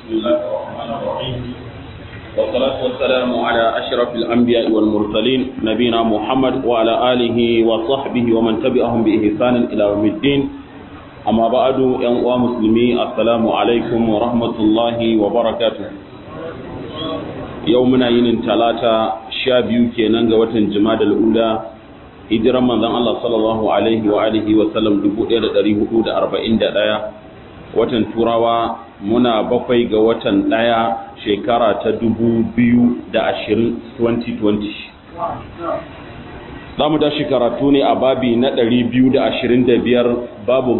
بسم الله الرحمن الرحيم والصلاة والسلام على أشرف الأنبياء والمرسلين نبينا محمد وعلى آله وصحبه ومن تبعهم بإحسان إلى يوم الدين أما بعد يا مسلمين السلام عليكم ورحمة الله وبركاته يومنا ينين ثلاثة شابيو كينان وطن جماد الأولى hijiran manzon Allah sallallahu alaihi wa alihi wa sallam 1441 watan turawa muna 7 ga watan 1 shekara ta 2020 zamu tashi karatu ne a babi na 225 babu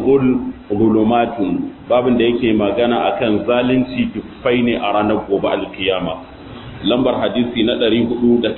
zulumatun babin da yake magana akan zalunci tufai ne a ranar gobe alkiyama lambar hadisi na 483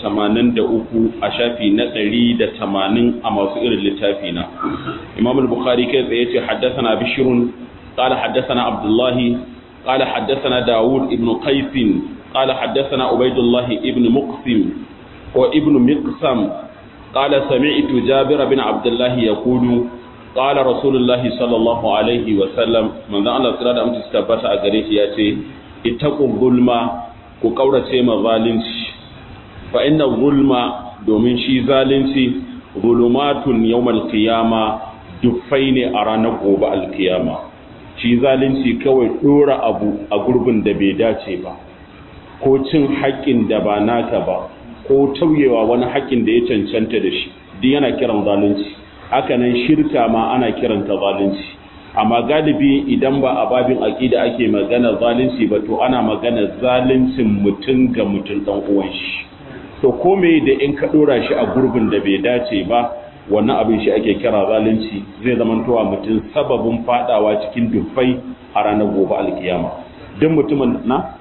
a shafi na 180 a masu irin littafi na Imam al-Bukhari kai tsaye ce haddathana Bishrun qala haddathana Abdullah qala haddathana Dawud ibn Qais qala haddathana Ubaydullah ibn Muqsim wa ibn Miqsam qala sami'tu Jabir bin Abdullah yaqulu qala Rasulullah sallallahu alaihi wa sallam manzo Allah tsira da mutum tabbata a gare shi yace ittaqu zulma ku kaurace ma zalunci fa inna zulma domin shi zalunci zulumatun yawmal qiyama dufai ne a ranar gobe alkiyama shi zalunci kawai dora abu a gurbin da bai dace ba ko cin haƙƙin da ba naka ba ko tauyewa wani haƙƙin da ya cancanta da shi duk yana kiran zalunci haka nan shirka ma ana kiranta zalunci amma galibi idan ba a babin aqida ake magana zalunci ba to ana magana zaluncin mutum ga mutum dan uwan shi to kome da in ka dora shi a gurbin da bai dace ba wannan abin shi ake kira zalunci zai zamantowa mutum sababin fadawa cikin dufai a ranar gobe alkiyama duk mutumin na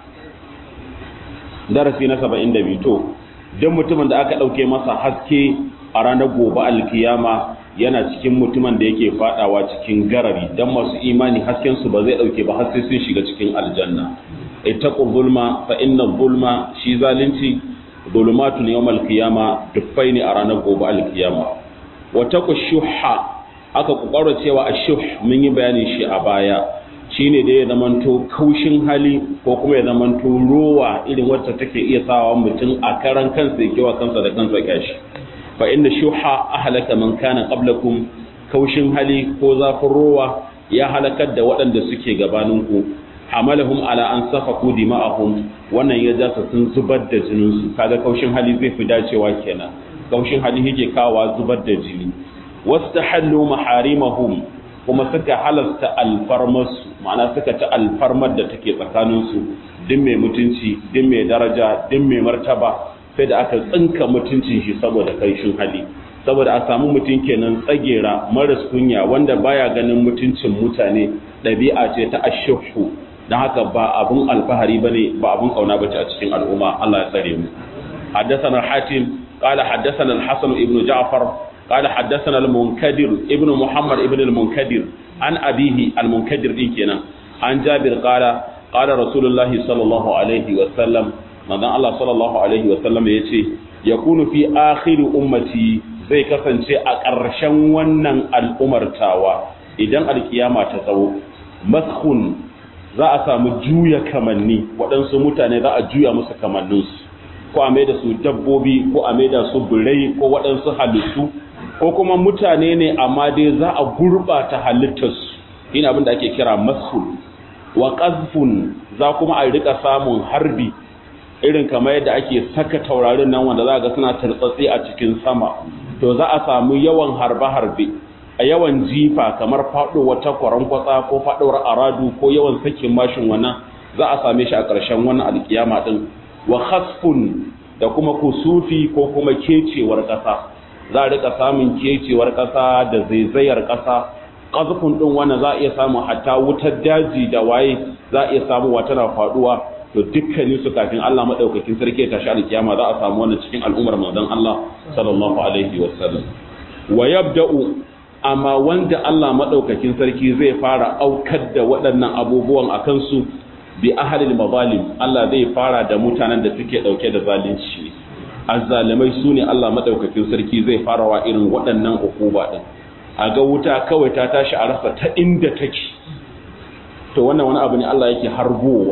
darasi na 72 to duk mutumin da aka dauke masa haske a ranar gobe alkiyama yana cikin mutumin da yake fadawa cikin garari dan masu imani hasken su ba zai dauke ba har sai sun shiga cikin aljanna ittaqu zulma fa inna zulma shi zalunci zulumatun yawmal qiyama dufai ne a ranar gobe alkiyama wa taqu shuhha aka kokaro cewa ashuh mun yi bayanin shi a baya shine da ya zamanto kaushin hali ko kuma ya zamanto rowa irin wacce take iya sawa mutum a karan kansa yake wa kansa da kansa kashi fa inda shuha ahlaka man kana qablakum kaushin hali ko zafin rowa ya halakar da waɗanda suke gabaninku hamalahum ala an safaku dima'ahum wannan ya jasa sun zubar da jinin su kaga kaushin hali zai fi dacewa kenan kaushin hali yake kawa zubar da jini wastahallu maharimahum kuma suka halasta alfarmarsu ma'ana suka ta alfarmar da take tsakaninsu din mai mutunci din mai daraja din mai martaba sai da aka tsinka mutuncin shi saboda kaishin hali saboda a samu mutum kenan tsagera maras kunya wanda baya ganin mutuncin mutane ɗabi'a ce ta ashuhu don haka ba abun alfahari bane ba abun kauna bace a cikin al'umma Allah ya tsare mu haddathana hatim qala haddathana al-hasan ibn ja'far qala haddathana al-munkadir ibn muhammad ibn al-munkadir an abihi al-munkadir din kenan an jabir qala qala rasulullahi sallallahu alaihi wa sallam manzon Allah sallallahu alaihi wa sallam yace yakunu fi akhir ummati zai kasance a ƙarshen wannan al'umartawa idan alkiyama ta tsawo maskhun za a samu juya kamanni waɗansu mutane za a juya musu kamanninsu ko a maida su dabbobi ko a maida su birai ko waɗansu halittu ko kuma mutane ne amma dai za a gurɓata halittarsu ina abin da ake kira maskhun wa qazfun za kuma a rika samun harbi irin kamar yadda ake saka taurarin nan wanda za ga suna tartsatsi a cikin sama to za a samu yawan harbe-harbe a yawan jifa kamar faɗo wata kwarankwatsa ko faɗowar aradu ko yawan sakin mashin wannan za a same shi a ƙarshen wannan alkiyama din wa khasfun da kuma kusufi ko kuma kecewar ƙasa za a rika samun kecewar ƙasa da zaizayar ƙasa qazfun din wannan za a iya samu hatta wutar daji da waye za a iya samu wata na faɗuwa to dukkanin su kafin Allah madaukakin sarki ta shi alkiyama za a samu wannan cikin al'ummar manzon Allah sallallahu alaihi wasallam wa yabda'u amma wanda Allah madaukakin sarki zai fara aukar da waɗannan abubuwan akan su bi ahlil mazalim Allah zai fara da mutanen da suke dauke da zalunci azzalimai sune Allah madaukakin sarki zai fara wa irin waɗannan ukuba din a ga wuta kawai ta tashi a rasa ta inda take to wannan wani abu ne Allah yake harbowa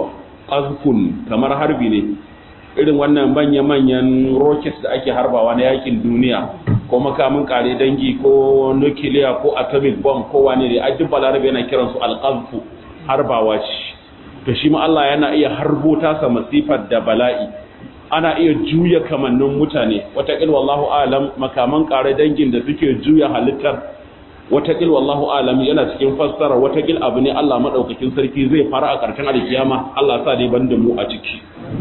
qazfun kamar harbi ne irin wannan manya-manyan rockets da ake harbawa na yakin duniya ko makamin kare dangi ko nuclear ko atomic bomb ko wane ne a duk balarabe yana kiransu alqazfu harbawa ce to shi ma Allah yana iya harbo tasa masifar da bala'i ana iya juya kamannin mutane wataƙil wallahu alam makaman kare dangin da suke juya halittar wataƙil wallahu alam yana cikin fassara wataƙil abu ne Allah madaukakin sarki zai fara a ƙarshen alkiyama Allah sa dai banda mu a ciki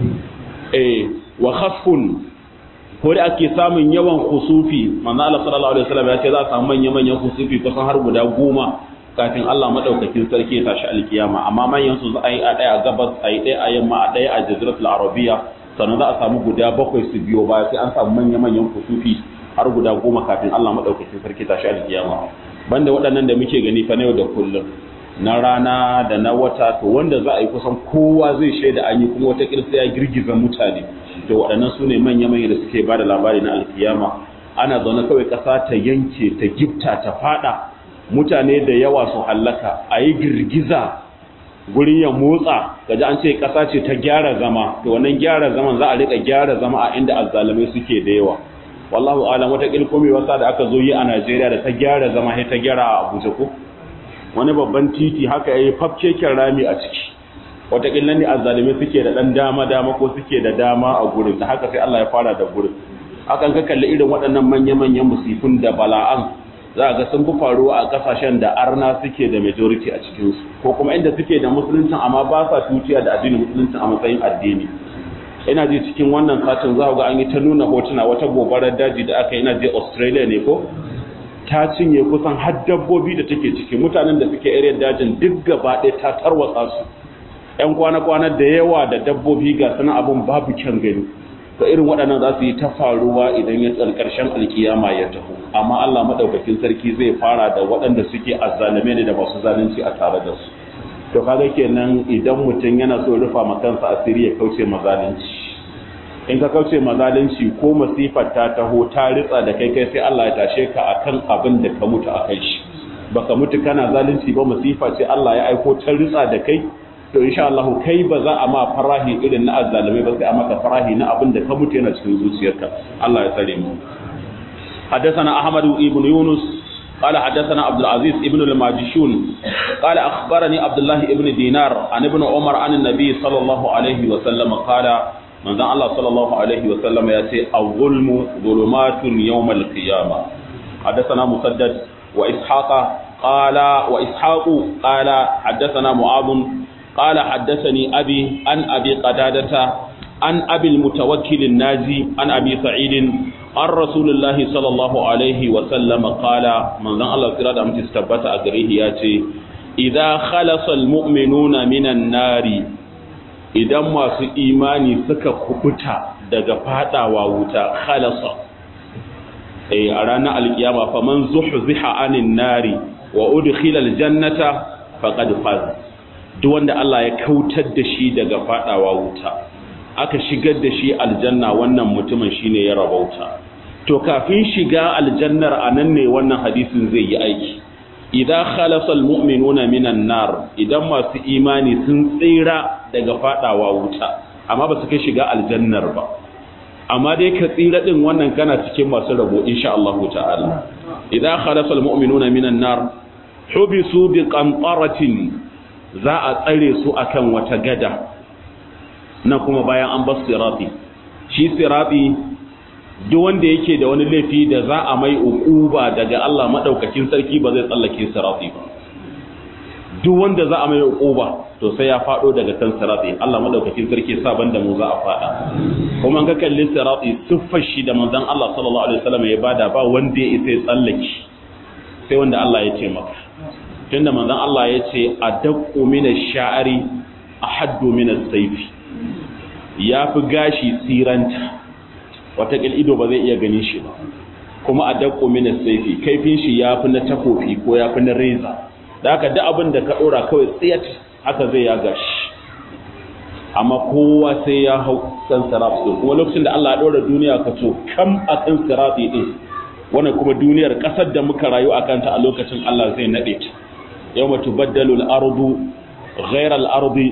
wa khasfun ko da ake samun yawan khusufi manzo Allah sallallahu alaihi wasallam ya ce za a samu manyan khusufi kusan har guda 10 kafin Allah madaukakin sarki ya tashi alkiyama amma manyan su za a yi a daya a gabas a yi daya a yamma a daya a jaziratul arabiya sannan za a samu guda 7 su biyo baya sai an samu manyan khusufi har guda 10 kafin Allah madaukakin sarki tashi alkiyama banda waɗannan da muke gani fa na yau da kullum na rana da na wata to wanda za a yi kusan kowa zai shaida an yi kuma wata kirsa ya girgiza mutane to waɗannan su ne manya-manya da suke ba da labari na alkiyama ana zaune kawai ƙasa ta yanke ta gifta ta fada mutane da yawa su hallaka a yi girgiza gurin ya motsa gaji an ce ƙasa ce ta gyara zama to wannan gyara zaman za a riƙa gyara zama a inda azzalumai suke da yawa wallahu alam wata kilkomi wasa da aka zo yi a Najeriya da ta gyara zama sai ta gyara a Abuja ko wani babban titi haka yayi fafkeken rami a ciki wataƙila ne azzalime suke da ɗan dama ko suke da dama a gurin da haka sai Allah ya fara da gurin hakan ka kalli irin waɗannan manya-manyan musifin da bala'an za ga sun fi faruwa a ƙasashen da arna suke da majority a cikinsu ko kuma inda suke da musuluncin amma ba sa tutiya da addinin musuluncin a matsayin addini ina ji cikin wannan satin za ga an yi ta nuna hotuna wata gobarar daji da aka yi ina je Australia ne ko ta cinye kusan har dabbobi da take ciki mutanen da suke area dajin duk gaba ɗaya ta tarwatsa su ƴan kwana-kwana da yawa da dabbobi ga sanan abun babu kyan gani to irin waɗannan za su yi ta faruwa idan ya ƙarshen alkiyama ya taho amma Allah madaukakin sarki zai fara da waɗanda suke azzalume ne da masu zalunci a tare da su to kaga kenan idan mutum yana so rufa ma kansa asiri ya kauce mazalunci in ka kauce mazalunci ko masifar ta taho ta ritsa da kai sai Allah ya tashe ka akan abin da ka mutu akai shi baka mutu kana zalunci ba masifa ce Allah ya aiko ta ritsa da kai to insha Allah kai ba za a ma farahi irin na azzalume ba sai a maka farahi na abin da ka mutu yana cikin zuciyarka Allah ya tsare mu حدثنا أحمد بن يونس قال حدثنا عبد العزيز ابن الماجشون قال أخبرني عبد الله ابن دينار عن ابن عمر عن النبي صلى الله عليه وسلم قال من ذا الله صلى الله عليه وسلم يأتي الظلم ظلمات يوم القيامة حدثنا مسدد وإسحاق قال حدثنا معاذ قال حدثني أبي عن أبي قتادة عن أبي المتوكل الناجي عن أبي سعيد عن رسول الله صلى الله عليه وسلم قال من ذا الله سيراد أم تستبت أجريه ياتي إذا خلص المؤمنون من النار إذا ما في إيماني سكا كبتا دغ فاتا ووتا خلص أي أرانا القيامة فمن زحزح عن النار وأدخل الجنة فقد فاز duk wanda Allah ya kautar da shi daga fadawa wuta aka shigar da shi aljanna wannan mutumin shine ya rabauta to kafin shiga aljannar anan ne wannan hadisin zai yi aiki idan khalasa almu'minuna minan nar idan masu imani sun tsira daga fadawa wuta amma ba su kai shiga aljannar ba amma dai ka tsira din wannan kana cikin masu rabo insha Allah ta'ala idan khalasa almu'minuna minan nar hubisu bi qantaratin za a tsare su akan wata gada na kuma bayan an bar sirati shi sirati duk wanda yake da wani laifi da za a mai uquba daga Allah madaukakin sarki ba zai tsallake sirati ba duk wanda za a mai uquba to sai ya fado daga kan sirati Allah madaukakin sarki sa banda mu za a fada kuma ga kalli sirati siffar shi da manzon Allah sallallahu alaihi wasallam ya bada ba wanda ya isa ya tsallake sai wanda Allah ya ce maka tunda manzon Allah ya ce adaqqu min ash-sha'ri ahaddu min as-sayfi yafi gashi tsiranta watakil ido ba zai iya ganin shi ba kuma adaqqu min as-sayfi kaifin shi yafi na takofi ko yafi na reza da haka duk abin da ka dora kawai tsiyat haka zai ya gashi amma kowa sai ya hau kan sirati kuma lokacin da Allah ya dora duniya ka to kam akan sirati din wannan kuma duniyar kasar da muka rayu akan ta a lokacin Allah zai nade ta yawma tubaddalu al-ardu ghayra al-ardi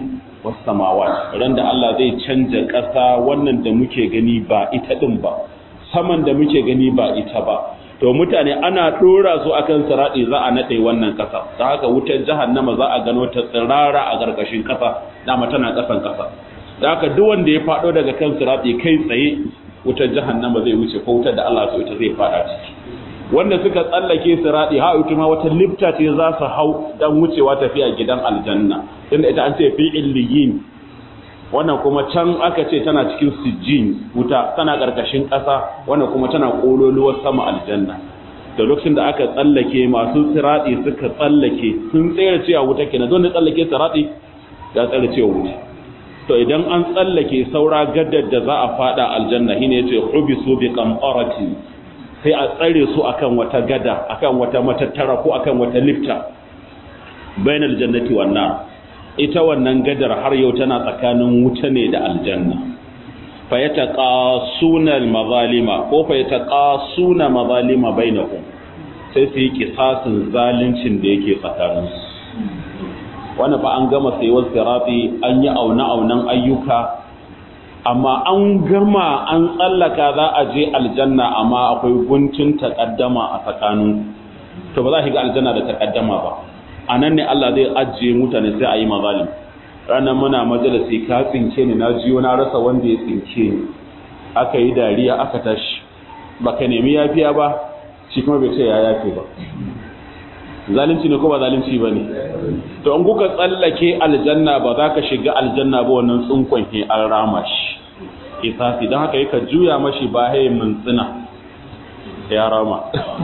was samawat ran da Allah zai canja ƙasa wannan da muke gani ba ita din ba saman da muke gani ba ita ba to mutane ana dora su akan sirati za a nade wannan ƙasa da haka wutar jahannama za a gano ta tsirara a garkashin ƙasa dama tana ƙasan ƙasa da haka duk wanda ya fado daga kan sirati kai tsaye wutar jahannama zai wuce ko wutar da Allah so ita zai fada ciki wanda suka tsallake sirati ha ita ma wata lifta ce za su hau dan wucewa tafiya gidan aljanna inda ita an ce fi illiyin wannan kuma can aka ce tana cikin sijjin wuta tana karkashin ƙasa wannan kuma tana kololuwar sama aljanna da lokacin da aka tsallake masu sirati suka tsallake sun tsere cewa wuta kenan don tsallake sirati ya tsere cewa wuta to idan an tsallake saura gaddar da za a fada aljanna shine yace hubisu bi qamqarati sai a tsare su akan wata gada akan wata matattara ko akan wata lifta bainal jannati wan nar ita wannan gadar har yau tana tsakanin wuta ne da aljanna fa yataqasuna al-mazalima ko fa yataqasuna mazalima bainahum sai su yi kisasin zalincin da yake tsakanin su wannan fa an gama sayuwar sirati an yi auna-aunan ayyuka amma an gama an tsallaka za a je aljanna amma akwai guntun takaddama a tsakanin to ba za a shiga aljanna da takaddama ba a nan ne Allah zai ajiye mutane sai a yi mazalim ranar muna majalisi ka tsinke ni na jiyo na rasa wanda ya tsinke ni aka yi dariya aka tashi baka nemi yafiya ba shi kuma bai ce ya yafe ba zalunci ne ko ba zalunci ba ne to an kuka tsallake aljanna ba za ka shiga aljanna ba wannan tsunkon he an rama shi isafi don haka yaka juya mashi ba haye mintsina ya rama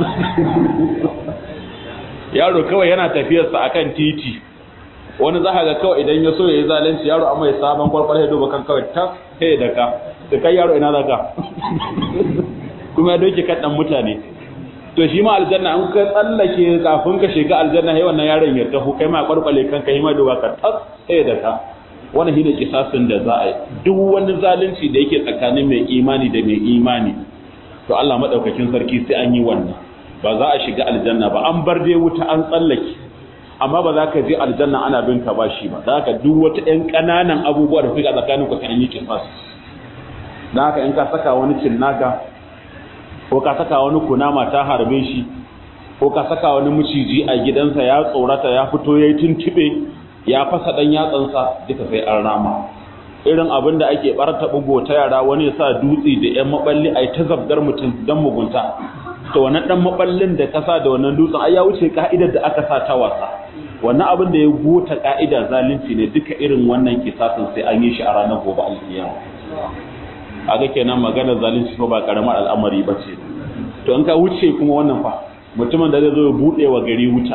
yaro kawai yana tafiyarsa akan titi wani za ga kawai idan ya so ya yi zalunci yaro amma ya sabon kwalkwal ya duba kan kawai tas sai da ka da kai yaro ina zaka kuma ya doke kan dan mutane to shi ma aljanna an ka tsallake kafin ka shiga aljanna sai wannan yaron ya taho kai ma kwalkwale kanka yi ma duba ka tas sai da ka wannan shine kisasin da za a yi duk wani zalunci da yake tsakanin mai imani da mai imani to Allah madaukakin sarki sai an yi wannan ba za a shiga aljanna ba an bar dai wuta an tsallake amma ba za ka je aljanna ana bin ka bashi ba da haka duk wata ƴan ƙananan abubuwa da suke a tsakanin ku sai an yi kisas da haka in ka saka wani cinnaka ko ka saka wani kunama ta harbe shi ko ka saka wani maciji a gidansa ya tsorata ya fito yayi tuntube ya fasa dan yatsansa duka sai an rama irin abin da ake barta bugo ta yara wani ya sa dutse da ƴan maballi ai ta zabgar mutum dan mugunta to wannan dan maballin da kasa da wannan dutsen ai ya wuce ka'idar da aka sa ta wasa wannan abin da ya gota ka'ida zalunci ne duka irin wannan kisasin sai an yi shi a ranar gobe alkiyama kaga kenan maganar zalunci fa ba karamar al'amari bace to in ka wuce kuma wannan fa mutumin da zai zo ya bude wa gari wuta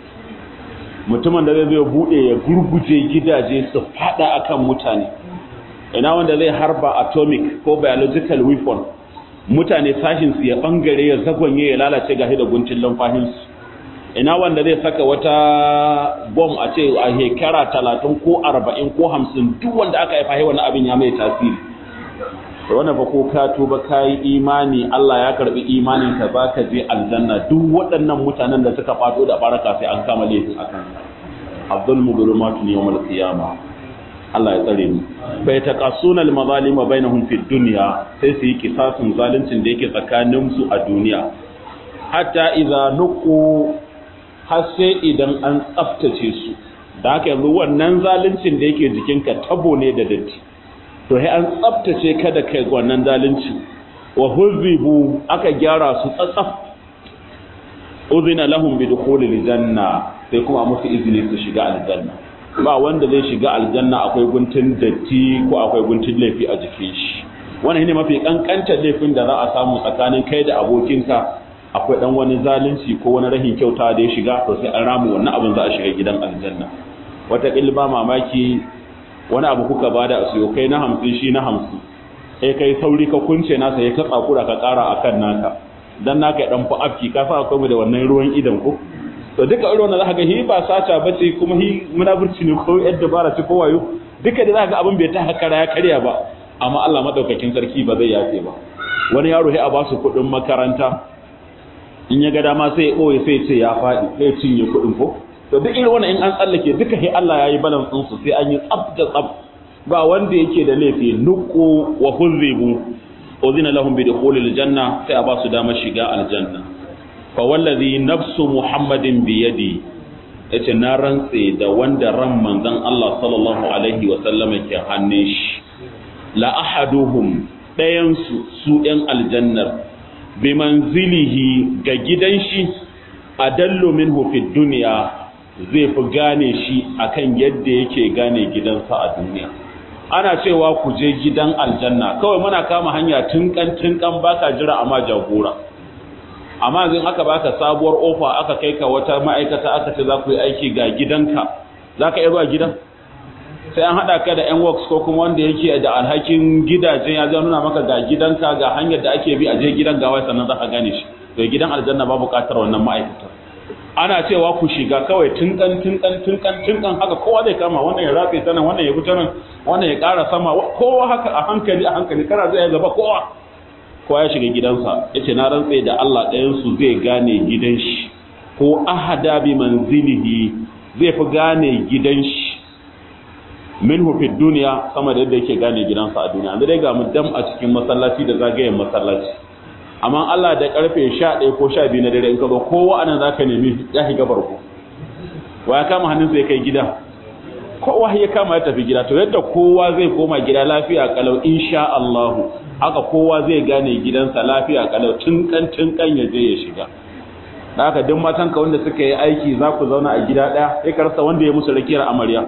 mutumin da zai zo ya bude ya gurguje gidaje su fada akan mutane ina wanda zai harba atomic ko biological weapon mutane sashin su ya bangare ya zagonye ya lalace gashi da guntun lumfahin su ina wanda zai saka wata bomb a ce a hekara 30 ko 40 ko 50 duk wanda aka haifa sai wannan abin ya mai tasiri to wannan ba ko ka tuba kai imani Allah ya karbi imanin ka baka je aljanna duk waɗannan mutanen da suka fato da baraka sai an kama laifin akan Abdul Mugulumatun yawmal qiyamah Allah ya tsare mu bai taqassunal mazalima bainahum fid dunya sai su yi kisasun zaluncin da yake tsakanin su a duniya hatta idza nuqu har sai idan an tsaftace su da haka yanzu wannan zaluncin da yake jikinka tabo ne da datti to sai an tsaftace ka da kai wannan zalunci wa huzibu aka gyara su tsatsaf uzina lahum bi dukhulil janna sai kuma musu izini su shiga aljanna ba wanda zai shiga aljanna akwai guntun datti ko akwai guntun laifi a jikin shi wannan ne mafi kankantar laifin da za a samu tsakanin kai da abokinka akwai dan wani zalunci ko wani rahin kyauta da ya shiga to sai an ramu wannan abin za a shiga gidan aljanna wata kilba mamaki wani abu kuka bada a siyo kai na 50 shi na 50 sai kai sauri ka kunce nasa ya ka tsakura ka kara akan naka dan naka dan fa afki ka sa akwai da wannan ruwan idan ko to duka irin wannan zaka ga hi ba saca bace kuma hi munafurci ne ko yadda bara ci ko wayo duka da zaka ga abin bai ta hakara ya karya ba amma Allah madaukakin sarki ba zai yafe ba wani yaro sai a ba su kudin makaranta in ya ga dama sai ya boye sai ce ya fadi sai cinye kudin ko to duk irin wannan in an tsallake duka sai Allah yayi balance din su sai an yi tsaf da tsaf ba wanda yake da laifi nuqu wa huzibu udhina lahum bi dukhulil janna sai a ba su damar shiga aljanna fa wallazi nafsu muhammadin bi yadi yace na rantse da wanda ran manzon Allah sallallahu alaihi wa sallam ke hannun shi la ahaduhum dayan su ɗan aljannar bi manzilihi ga gidan shi adallu minhu fid dunya zai fi gane shi akan yadda yake gane gidansa a duniya. Ana cewa ku je gidan aljanna kawai muna kama hanya tunkan baka jira amma jagora, amma yanzu aka baka sabuwar ofa aka kai ka wata ma'aikata aka ce za ku yi aiki ga gidanka, za ka iya zuwa gidan sai an haɗa ka da yan works ko kuma wanda yake da alhakin gidajen ya nuna maka ga gidanka ga hanyar da ake bi a je gidan gawa sannan za ka gane shi. To gidan aljanna ba buƙatar wannan ma'aikata. Ana cewa ku shiga kawai tunkan haka kowa zai kama, wannan ya ratse ta nan, wannan ya fita nan, wannan ya ƙara sama, kowa haka a hankali kana zai gaba kowa ya shiga gidansa. Yace na rantse da Allah ɗayan su zai gane gidan shi ko ahada bi manzilihi zai fi gane gidan shi minhu fi dunya sama da yadda yake gane gidansa a duniya. Yanzu dai ga mu dam a cikin masallaci da zagayen masallaci, amma Allah da karfe 11 ko 12 na dare in ka zo kowa anan zaka nemi ya shiga barko, wa ya kama hannunsa ya kai gida, kowa ya kama ya tafi gida. To yadda kowa zai koma gida lafiya kalau insha Allah, haka kowa zai gane gidansa lafiya kalau tunkan ya je ya shiga. Da haka duk matanka wanda suka yi aiki za ku zauna a gida daya sai ka rasa wanda ya musu rakiyar amarya.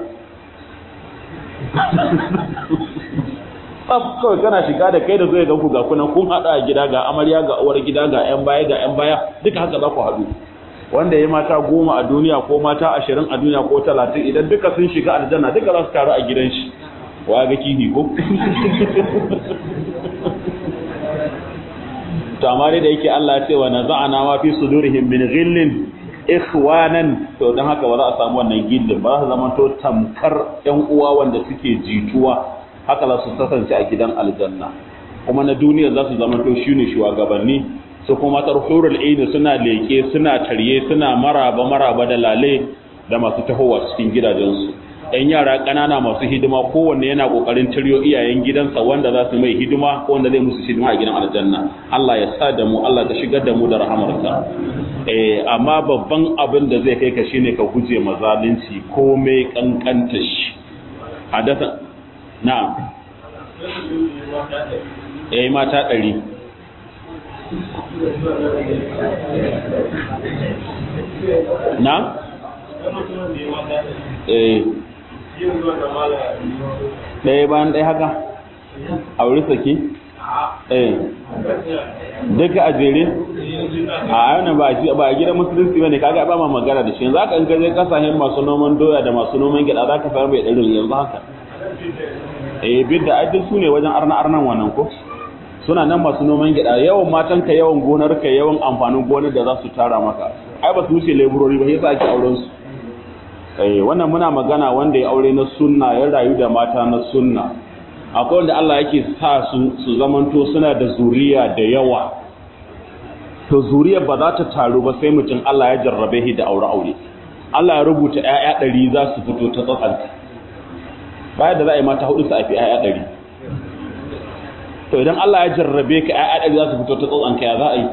Kawai kana shiga da kai da zai ga ku ga kunan kun haɗu a gida, ga amarya ga uwar gida ga 'yan baya duka haka za ku haɗu. Wanda ya mata 10 a duniya ko mata 20 a duniya ko 30 idan duka sun shiga aljanna duka za su taru a gidan shi. Wa ga kihi ko? To amma dai da yake Allah ya ce wa naza'ana ma fi sudurihim min ghillin ikhwanan, to dan haka ba za a samu wannan gillin ba, za su zama to tamkar 'yan uwa wanda suke jituwa, haka za su kasance a gidan aljanna. Kuma na duniya za su zama to shine shugabanni, su kuma tarhurul aini suna leke suna tarye suna maraba da lale da masu tahowa cikin gidajensu. Ɗan yara ƙanana masu hidima kowanne yana ƙoƙarin taryo iyayen gidansa wanda za su mai hidima ko wanda zai musu hidima a gidan aljanna. Allah ya sa da mu, Allah ka shigar da mu da rahamarsa. Amma babban abin da zai kai ka shine ka guje mazalunci komai kankanta shi. Hadasa na'am. Mata 100. Na? Ɗaya bayan ɗaya haka? A wuri saki? Duka a jere? A yana ba a gidan musulunci ba ne, kaga ba ma magana da shi. Za ka in gaje kasashen masu noman doya da masu noman gyaɗa za ka samu mai ɗarin yanzu haka. Bidda ajin su ne wajen arnan wannan ko? Suna nan masu noman gyaɗa, yawan matanka, yawan gonarka, yawan amfanin gonar da za su tara maka. Ai ba su wuce leburori ba, yasa ake auren su. Wannan muna magana wanda ya aure na sunna, ya rayu da mata na sunna. Akwai wanda Allah yake sa su zamanto suna da zuriya da yawa. To zuriyar ba za ta taru ba sai mutum Allah ya jarrabe shi da aure. Allah ya rubuta 'ya'ya 100 za su fito ta tsatsanta. Bayan da za a yi mata 4 su haifi 'ya'ya 100. To idan Allah ya jarrabe ka 'ya'ya 100 za su fito ta tsatsanka ya za a yi?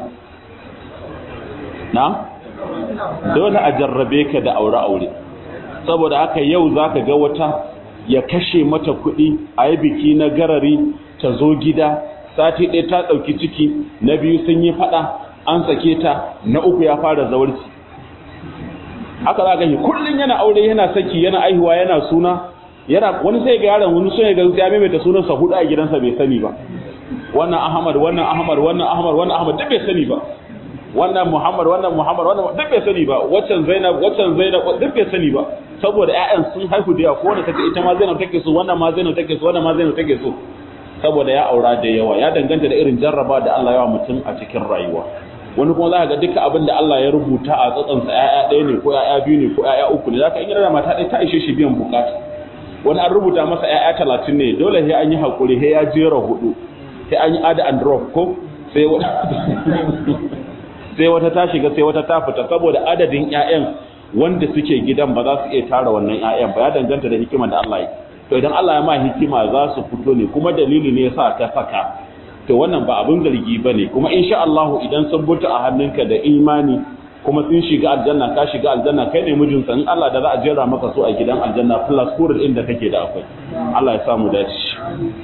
Na? Dole a jarrabe ka da aure. Saboda haka yau za ka ga wata ya kashe mata kuɗi a yi biki na garari ta zo gida, sati ɗaya ta ɗauki ciki, na biyu sun yi faɗa an sake ta, na uku ya fara zawarci. Haka za ka yi kullum yana aure yana saki yana aihuwa yana suna, wani sai ga yaron wani sun ya ga ya maimaita sunansa 4 a gidansa bai sani ba. Wannan Ahmad duk bai sani ba. Wannan Muhammad duk bai sani ba. Waccan Zainab duk bai sani ba. Saboda ƴaƴan sun haihu da yawa, ko wanda take ita ma Zainab take so, wannan ma Zainab take so, wannan ma Zainab take so. Saboda ya aura da yawa, ya danganta da irin jarraba da Allah ya wa mutum a cikin rayuwa. Wani kuma za ka ga duka abin da Allah ya rubuta a tsatsansa ƴaƴa 1 ne ko ƴaƴa 2 ne ko ƴaƴa 3 ne, za ka in yana da mata ɗaya ta ishe shi biyan bukata. Wani an rubuta masa ƴaƴa 30 ne, dole sai an yi hakuri, sai ya jera 4, sai an yi add and drop ko sai wata ta shiga sai wata ta fita, saboda adadin ƴaƴan wanda suke gidan ba za su iya tara wannan 'ya'yan ba, ya danganta da hikimar da Allah ya to idan Allah ya ma hikima za su fito ne kuma dalili ne yasa ka saka to wannan ba abin zargi bane kuma insha Allah idan sun buta a hannunka da imani kuma sun shiga aljanna ka shiga aljanna kai ne mijinsa in Allah da za a jera maka so a gidan aljanna plus kurin inda kake da akwai Allah ya samu dace.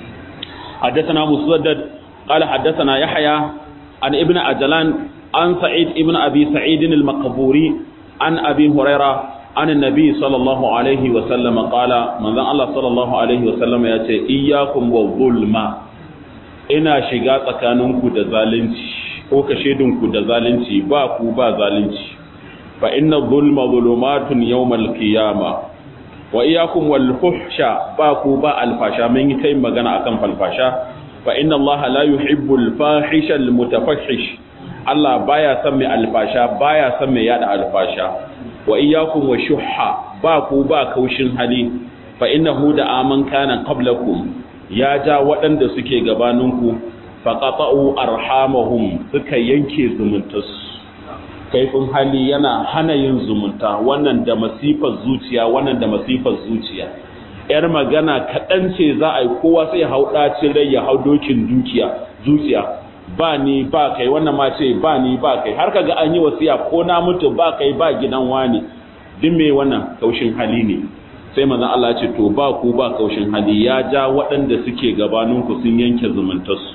حدثنا مسدد قال حدثنا يحيى عن ابن عجلان عن سعيد ابن أبي سعيد المقبوري عن أبي هريرة عن النبي صلى الله عليه وسلم قال من ذا الله صلى الله عليه وسلم يأتي إياكم والظلم إنا شغا تكاننكو دزالنشي ko kashedinku da zalunci ba ku ba zalunci fa inna zulma zulumatun yawmal qiyama wa iyyakum wal fuhsha ba ku ba alfasha mun yi kai magana akan falfasha fa inna allaha la yuhibbul fahisha al mutafahhish Allah baya son mai alfasha baya son mai yada alfasha wa iyyakum wa shuhha ba ku ba kaushin hali fa innahu da aman kana qablakum ya ja waɗanda suke gabaninku faqata'u arhamahum suka yanke zumuntarsu kaifin hali yana hana yin zumunta wannan da masifar zuciya wannan da masifar zuciya yar magana kaɗan ce za a yi kowa sai hau ɗacin rai ya hau dokin zuciya ba ni ba kai wannan ma ce ba ni ba kai har kaga an yi wasiya ko na mutu ba kai ba gidan wani duk me wannan kaushin hali ne sai manzon Allah ce to ba ku ba kaushin hali ya ja waɗanda suke gabaninku sun yanke zumuntarsu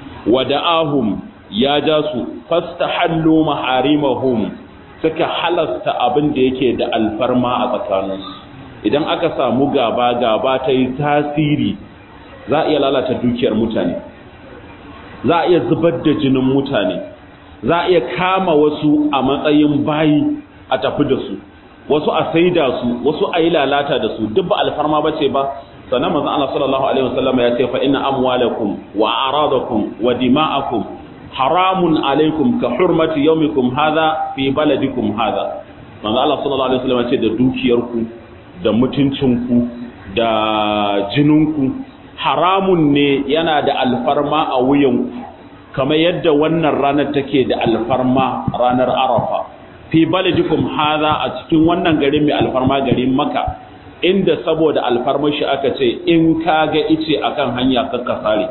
wada'ahum ya ja su fastahallu maharimahum suka halasta abin da yake da alfarma a tsakaninsu idan aka samu gaba ta yi tasiri za a iya lalata dukiyar mutane za a iya zubar da jinin mutane za a iya kama wasu a matsayin bayi a tafi da su wasu a saida su wasu a yi lalata da su duk ba alfarma bace ba sannan manzon Allah sallallahu alaihi wasallam ya ce fa inna amwalakum wa aradakum wa dima'akum haramun alaikum ka hurmati yawmikum hadha fi baladikum hadha manzon Allah sallallahu alaihi wasallam ya ce da dukiyarku da mutuncinku da jininku haramun ne yana da alfarma a wuyanku kamar yadda wannan ranar take da alfarma ranar Arafa fi baladikum hadha a cikin wannan garin mai alfarma garin Makka inda saboda alfarmar shi aka ce in ka ga ice akan hanya kakka sare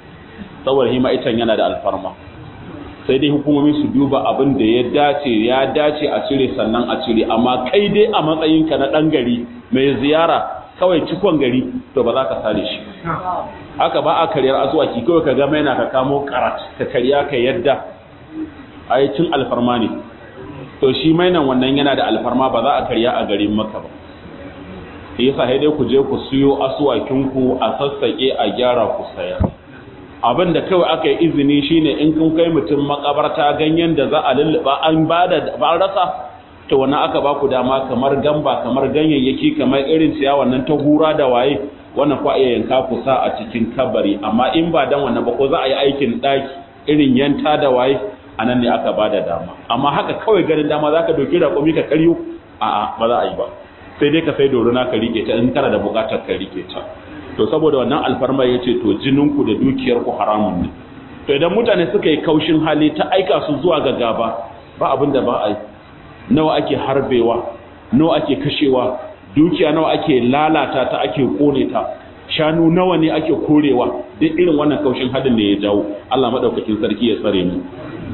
saboda hima icen yana da alfarma sai dai hukumomi su duba abin da ya dace a cire sannan a cire amma kai dai a matsayinka na dan gari mai ziyara kawai cikon gari to ba za ka sare shi haka ba a karyar asuwaki kawai ka ga maina ka kamo karat ka karya ka yadda ai cin alfarma ne to shi mainan wannan yana da alfarma ba za a karya a garin Makka ba yasa sai dai ku je ku siyo asuwakinku a sassake a gyara ku saya abin da kawai aka yi izini shine in kun kai mutum makabarta ganyen da za a lulluba an bada ba rasa to wannan aka ba ku dama kamar gamba kamar ganyayyaki kamar irin ciyawa nan ta hura da waye wannan ku iya yanka ku sa a cikin kabari amma in ba dan wannan ba ko za a yi aikin daki irin yanta da waye anan ne aka bada dama amma haka kawai ganin dama zaka doki raƙumi ka karyo a'a ba za a yi ba sai dai ka sai doruna ka rike ta in kana da bukatar ka rike ta to saboda wannan alfarma yace to jininku da dukiyarku haramun ne to idan mutane suka yi kaushin hali ta aika su zuwa ga gaba ba abin da ba a yi nawa ake harbewa nawa ake kashewa dukiya nawa ake lalata ta ake kone ta shanu nawa ne ake korewa duk irin wannan kaushin halin ne ya jawo Allah madaukakin sarki ya tsare mu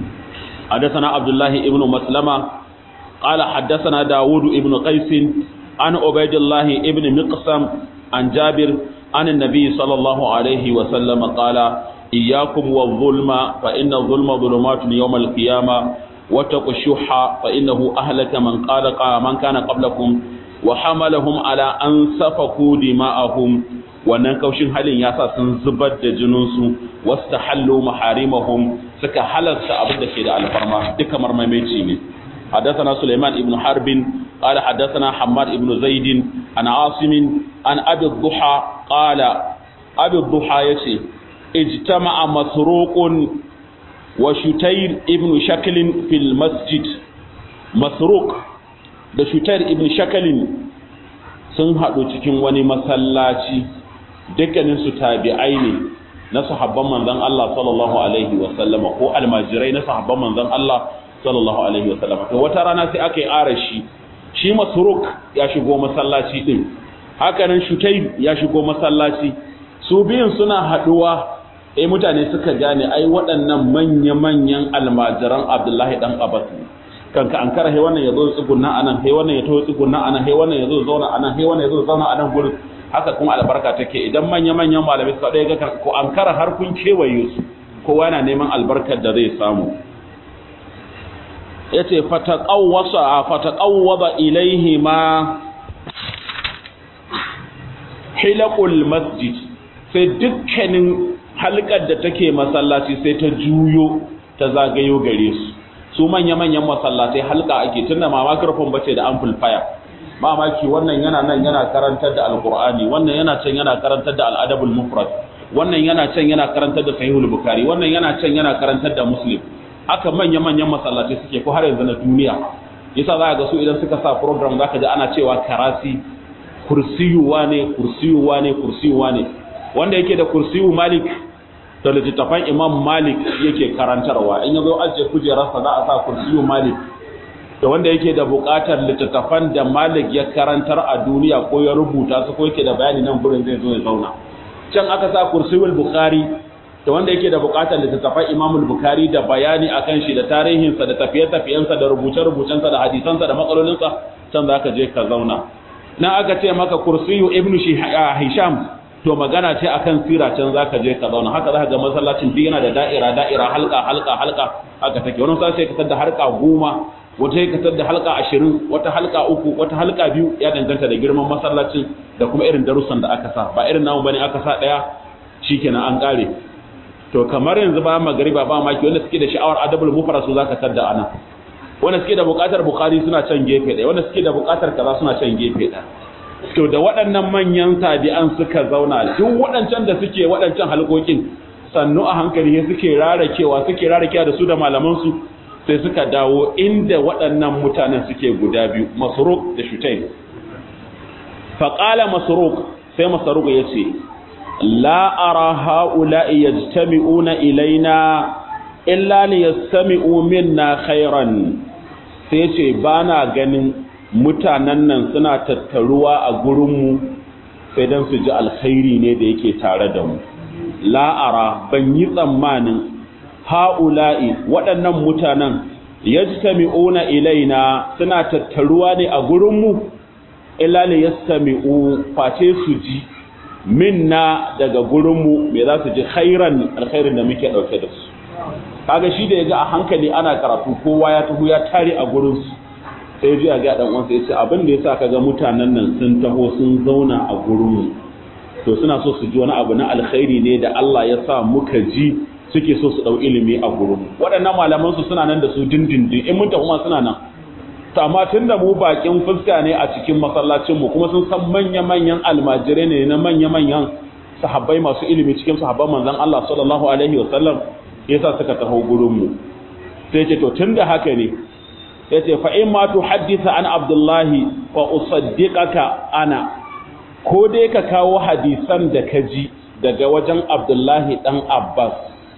حدثنا عبد الله ابن مسلمة قال حدثنا داود ابن قيس عن عبيد الله ابن مقسم عن جابر عن النبي صلى الله عليه وسلم قال إياكم والظلم فإن الظلم ظلمات يوم القيامة واتقوا الشح فإنه أهلك من كان قبلكم وحملهم على أن سفكوا دماءهم wannan kaushin halin ya sa sun zubar da jininsu wasu ta hallo maharimahum suka halarta abin da ke da alfarma duk kamar maimaici ne حدثنا سليمان ابن حرب قال حدثنا حماد ابن زيد عن عاصم عن أبي الضحى قال أبي الضحى يسي اجتمع مسروق وشتير ابن شكل في المسجد مسروق da Shutair ibn Shakalin sun haɗu cikin wani masallaci dukkanin su tabi'ai ne na sahabban manzon Allah sallallahu alaihi wa sallama ko almajirai na sahabban manzon Allah sallallahu alaihi wa sallama to wata rana sai aka yi arashi shi Masruq ya shigo masallaci din, haka nan Shutayb ya shigo masallaci, su biyun suna haduwa mutane suka gane ai waɗannan manya-manyan almajiran Abdullahi dan Abbas kanka an kara he wannan yazo tsugunna anan he wannan yazo tsugunna anan he wannan yazo zauna anan he wannan yazo zauna anan gurin, haka kuma albarka take idan manya-manyan malamai suka ɗaya ga ko an kara har kun kewaye su kowa yana neman albarkar da zai samu. Yace fataqawwada ilaihi ma hilaqul masjid, sai dukkanin halkar da take masallaci sai ta juyo ta zagayo gare su manya-manyan masallatai halka ake tunda ma microphone bace da amplifier, mamaki wannan yana nan yana karantar da alqur'ani, wannan yana can yana karantar da al'adabul mufrad, wannan yana can yana karantar da sahihul bukhari, wannan yana can yana karantar da muslim. Haka manya-manyan masallatai suke ko har yanzu na duniya. Yasa za ga su idan suka sa program zaka ji ana cewa karasi kursiyuwa ne wanda yake da kursiyu Malik da littattafan Imam Malik yake karantarwa, in yazo ajiye kujerarsa za a sa kursiyu Malik, da wanda yake da buƙatar littattafan da Malik ya karantar a duniya ko ya rubuta su ko yake da bayani nan gurin zai zo ya zauna. Can aka sa kursiyul Bukhari, da wanda yake da buƙatar littattafan Imam Bukhari da bayani akan shi da tarihinsa da tafiye-tafiyensa da rubuce-rubucensa da hadisansa da matsalolinsa, can za ka je ka zauna. Na aka ce maka kursiyu Ibn Hisham, to magana ce akan sira, can za ka je ka zauna. Haka za ka ga masallacin duk yana da da'ira halka haka take. Wani sai ka tada halka 10, wata ka tada halka 20, wata halka 3, wata halka 2, ya danganta da girman masallacin da kuma irin darussan da aka sa. Ba irin namu bane aka sa daya shikenan an kare. To kamar yanzu ba magriba ba maki wanda suke da sha'awar adabul mufrad su zaka tada ana, wanda suke da buƙatar Bukhari suna can gefe ɗaya, wanda suke da buƙatar kaza suna can gefe ɗaya. To da waɗannan manyan tabi'an suka zauna, duk waɗancan da suke waɗancan halkokin sannu a hankali suke rarakewa da su da malamansu, sai suka dawo inda waɗannan mutanen suke guda biyu, Masruq da Shutayb. Faqala Masruq, sai Masruq ya ce la ara ha'ula'i yajtami'una ilaina illa liyastami'u minna khairan. Sai ce bana ganin mutanen nan suna tattaruwa a gurinmu sai don su ji alkhairi ne da yake tare da mu. La'ara ban yi tsammanin ha'ula'i waɗannan mutanen yajtami'una ilaina suna tattaruwa ne a gurinmu illa li yastami'u face su ji minna daga gurinmu me za su ji khairan alkhairin da muke ɗauke da su. Kaga shi da ya ga a hankali ana karatu kowa ya taho ya tare a gurinsu, sai ji a ga dan uwansa yace abin da yasa kaga mutanen nan sun taho sun zauna a gurin mu to suna so su ji wani abu na alkhairi ne da Allah ya sa muka ji, suke so su dau ilimi a gurin mu. Waɗannan malaman su suna nan da su dindindin, in mun tafi ma suna nan. To amma tunda mu bakin fuska ne a cikin masallacin mu, kuma sun san manya-manyan almajirai ne na manya-manyan sahabbai masu ilimi cikin sahabban manzon Allah sallallahu alaihi wasallam, yasa suka taho gurin mu. Sai ce to tunda haka ne, yace fa in ma tuhaddisa an Abdullahi fa usaddiqaka ana, ko dai ka kawo hadisan da ka ji daga wajen Abdullahi dan Abbas,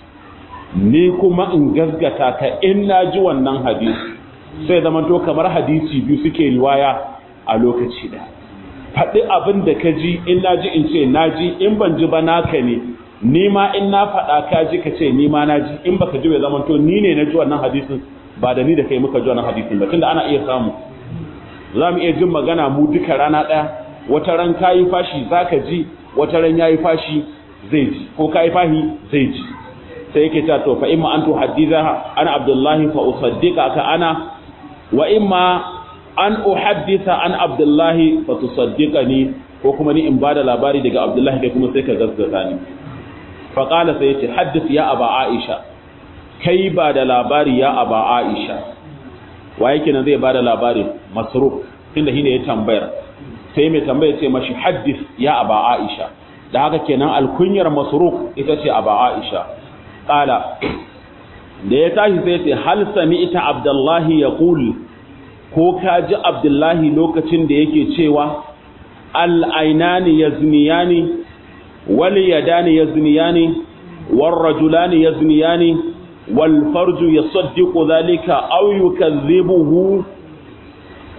ni kuma in gaskata ka in naji wannan hadisi. Sai zaman to kamar hadisi biyu suke riwaya a lokaci da. Faɗi abin da ka ji, in naji in ce naji, in ban ji ba naka ne, ni ma in na faɗa ka ji ka ce ni ma naji, in baka ji bai zaman to ni ne na ji wannan hadisin, ba da ni da kai muka ji wannan hadisin ba, tunda ana iya samu. Za mu iya jin magana mu duka rana ɗaya, wata ran kayi fashi zaka ji, wata ran yayi fashi zai ji, ko kayi fahi zai ji. Sai yake ta to fa imma an tuhaddisa ana Abdullahi fa usaddiqaka ana, wa imma an uhaddisa an Abdullahi fa tusaddiqani, ko kuma ni in bada labari daga Abdullahi kai kuma sai ka gaskata ni. Fa qala sai yace haddith ya aba Aisha, kai ba da labari ya aba Aisha. Wa yake nan zai ba da labari? Masruq, tunda shine ya tambayar. Sai mai tambaya ce mashi haddith ya aba Aisha, da haka kenan alkunyar Masruq ita ce aba Aisha. Qala, da ya tashi sai ce hal sami'ta Abdullahi yaqul, ko ka ji Abdullahi lokacin da yake cewa al ainani yazniyani wal yadani yazniyani war rajulani yazniyani والفرج يصدق ذلك أو يكذبه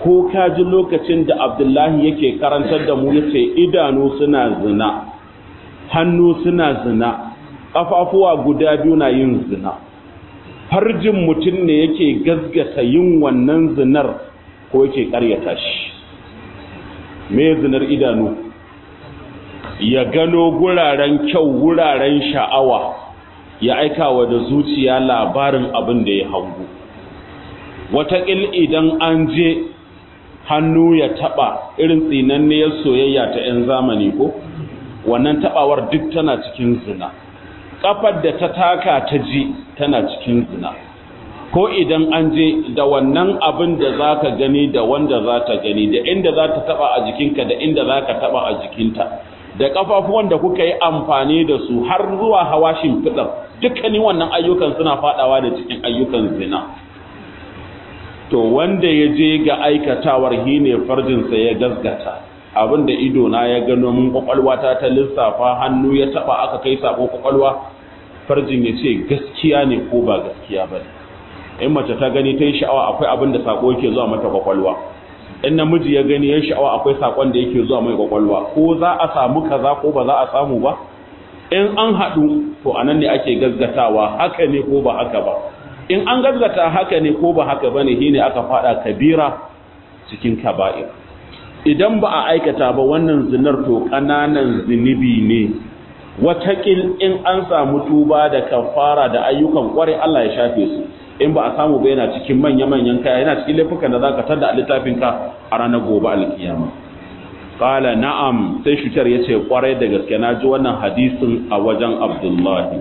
ko ka ji lokacin da Abdullahi yake karantar da mu yace idanu suna zina, hannu suna zina, ƙafafuwa guda biyu na yin zina, farjin mutum ne yake gasgata yin wannan zinar ko yake ƙaryata shi. Me zinar idanu? Ya gano guraren kyau, guraren sha'awa, ya aikawa da zuciya labarin abin da ya hangu. Wataƙil idan an je hannu ya taɓa irin tsinanniyar soyayya ta 'yan zamani ko? Wannan taɓawar duk tana cikin zina. Ƙafar da ta taka ta ji tana cikin zina. Ko idan an je da wannan abin da za ka gani da wanda za ta gani, da inda za ta taɓa a jikinka da inda za ka taɓa a jikinta, da ƙafafuwan da kuka yi amfani da su har zuwa hawa shimfiɗar, dukkanin wannan ayyukan suna faɗawa da cikin ayyukan zina. To wanda ya je ga aikatawar shi ne farjinsa ya gasgata, abin da idona ya gano mun kwakwalwa ta lissafa, hannu ya taɓa aka kai sako kwakwalwa, farjin ya ce gaskiya ne ko ba gaskiya ba ne. In mace ta gani ta yi sha'awa, akwai abin da sako yake zuwa mata kwakwalwa. In namiji ya gani ya sha'awa, akwai sakon da yake zuwa mai kwakwalwa, ko za a samu kaza ko ba za a samu ba. In an haɗu to anan ne ake gaggatawa haka ne ko ba haka ba. In an gaggata haka ne ko ba haka ba ne, shine aka faɗa kabira cikin kaba'ir. Idan ba a aikata ba wannan zinar to ƙananan zunubi ne. Wataƙil in an samu tuba da kafara da ayyukan ƙwarai Allah ya shafe su. In ba a samu ba yana cikin manya-manyan kaya, yana cikin laifukan da za ka tada a littafinka a ranar gobe alkiyama. Qala na'am, sai shutar ya ce ƙwarai da gaske na ji wannan hadisin a wajen Abdullahi.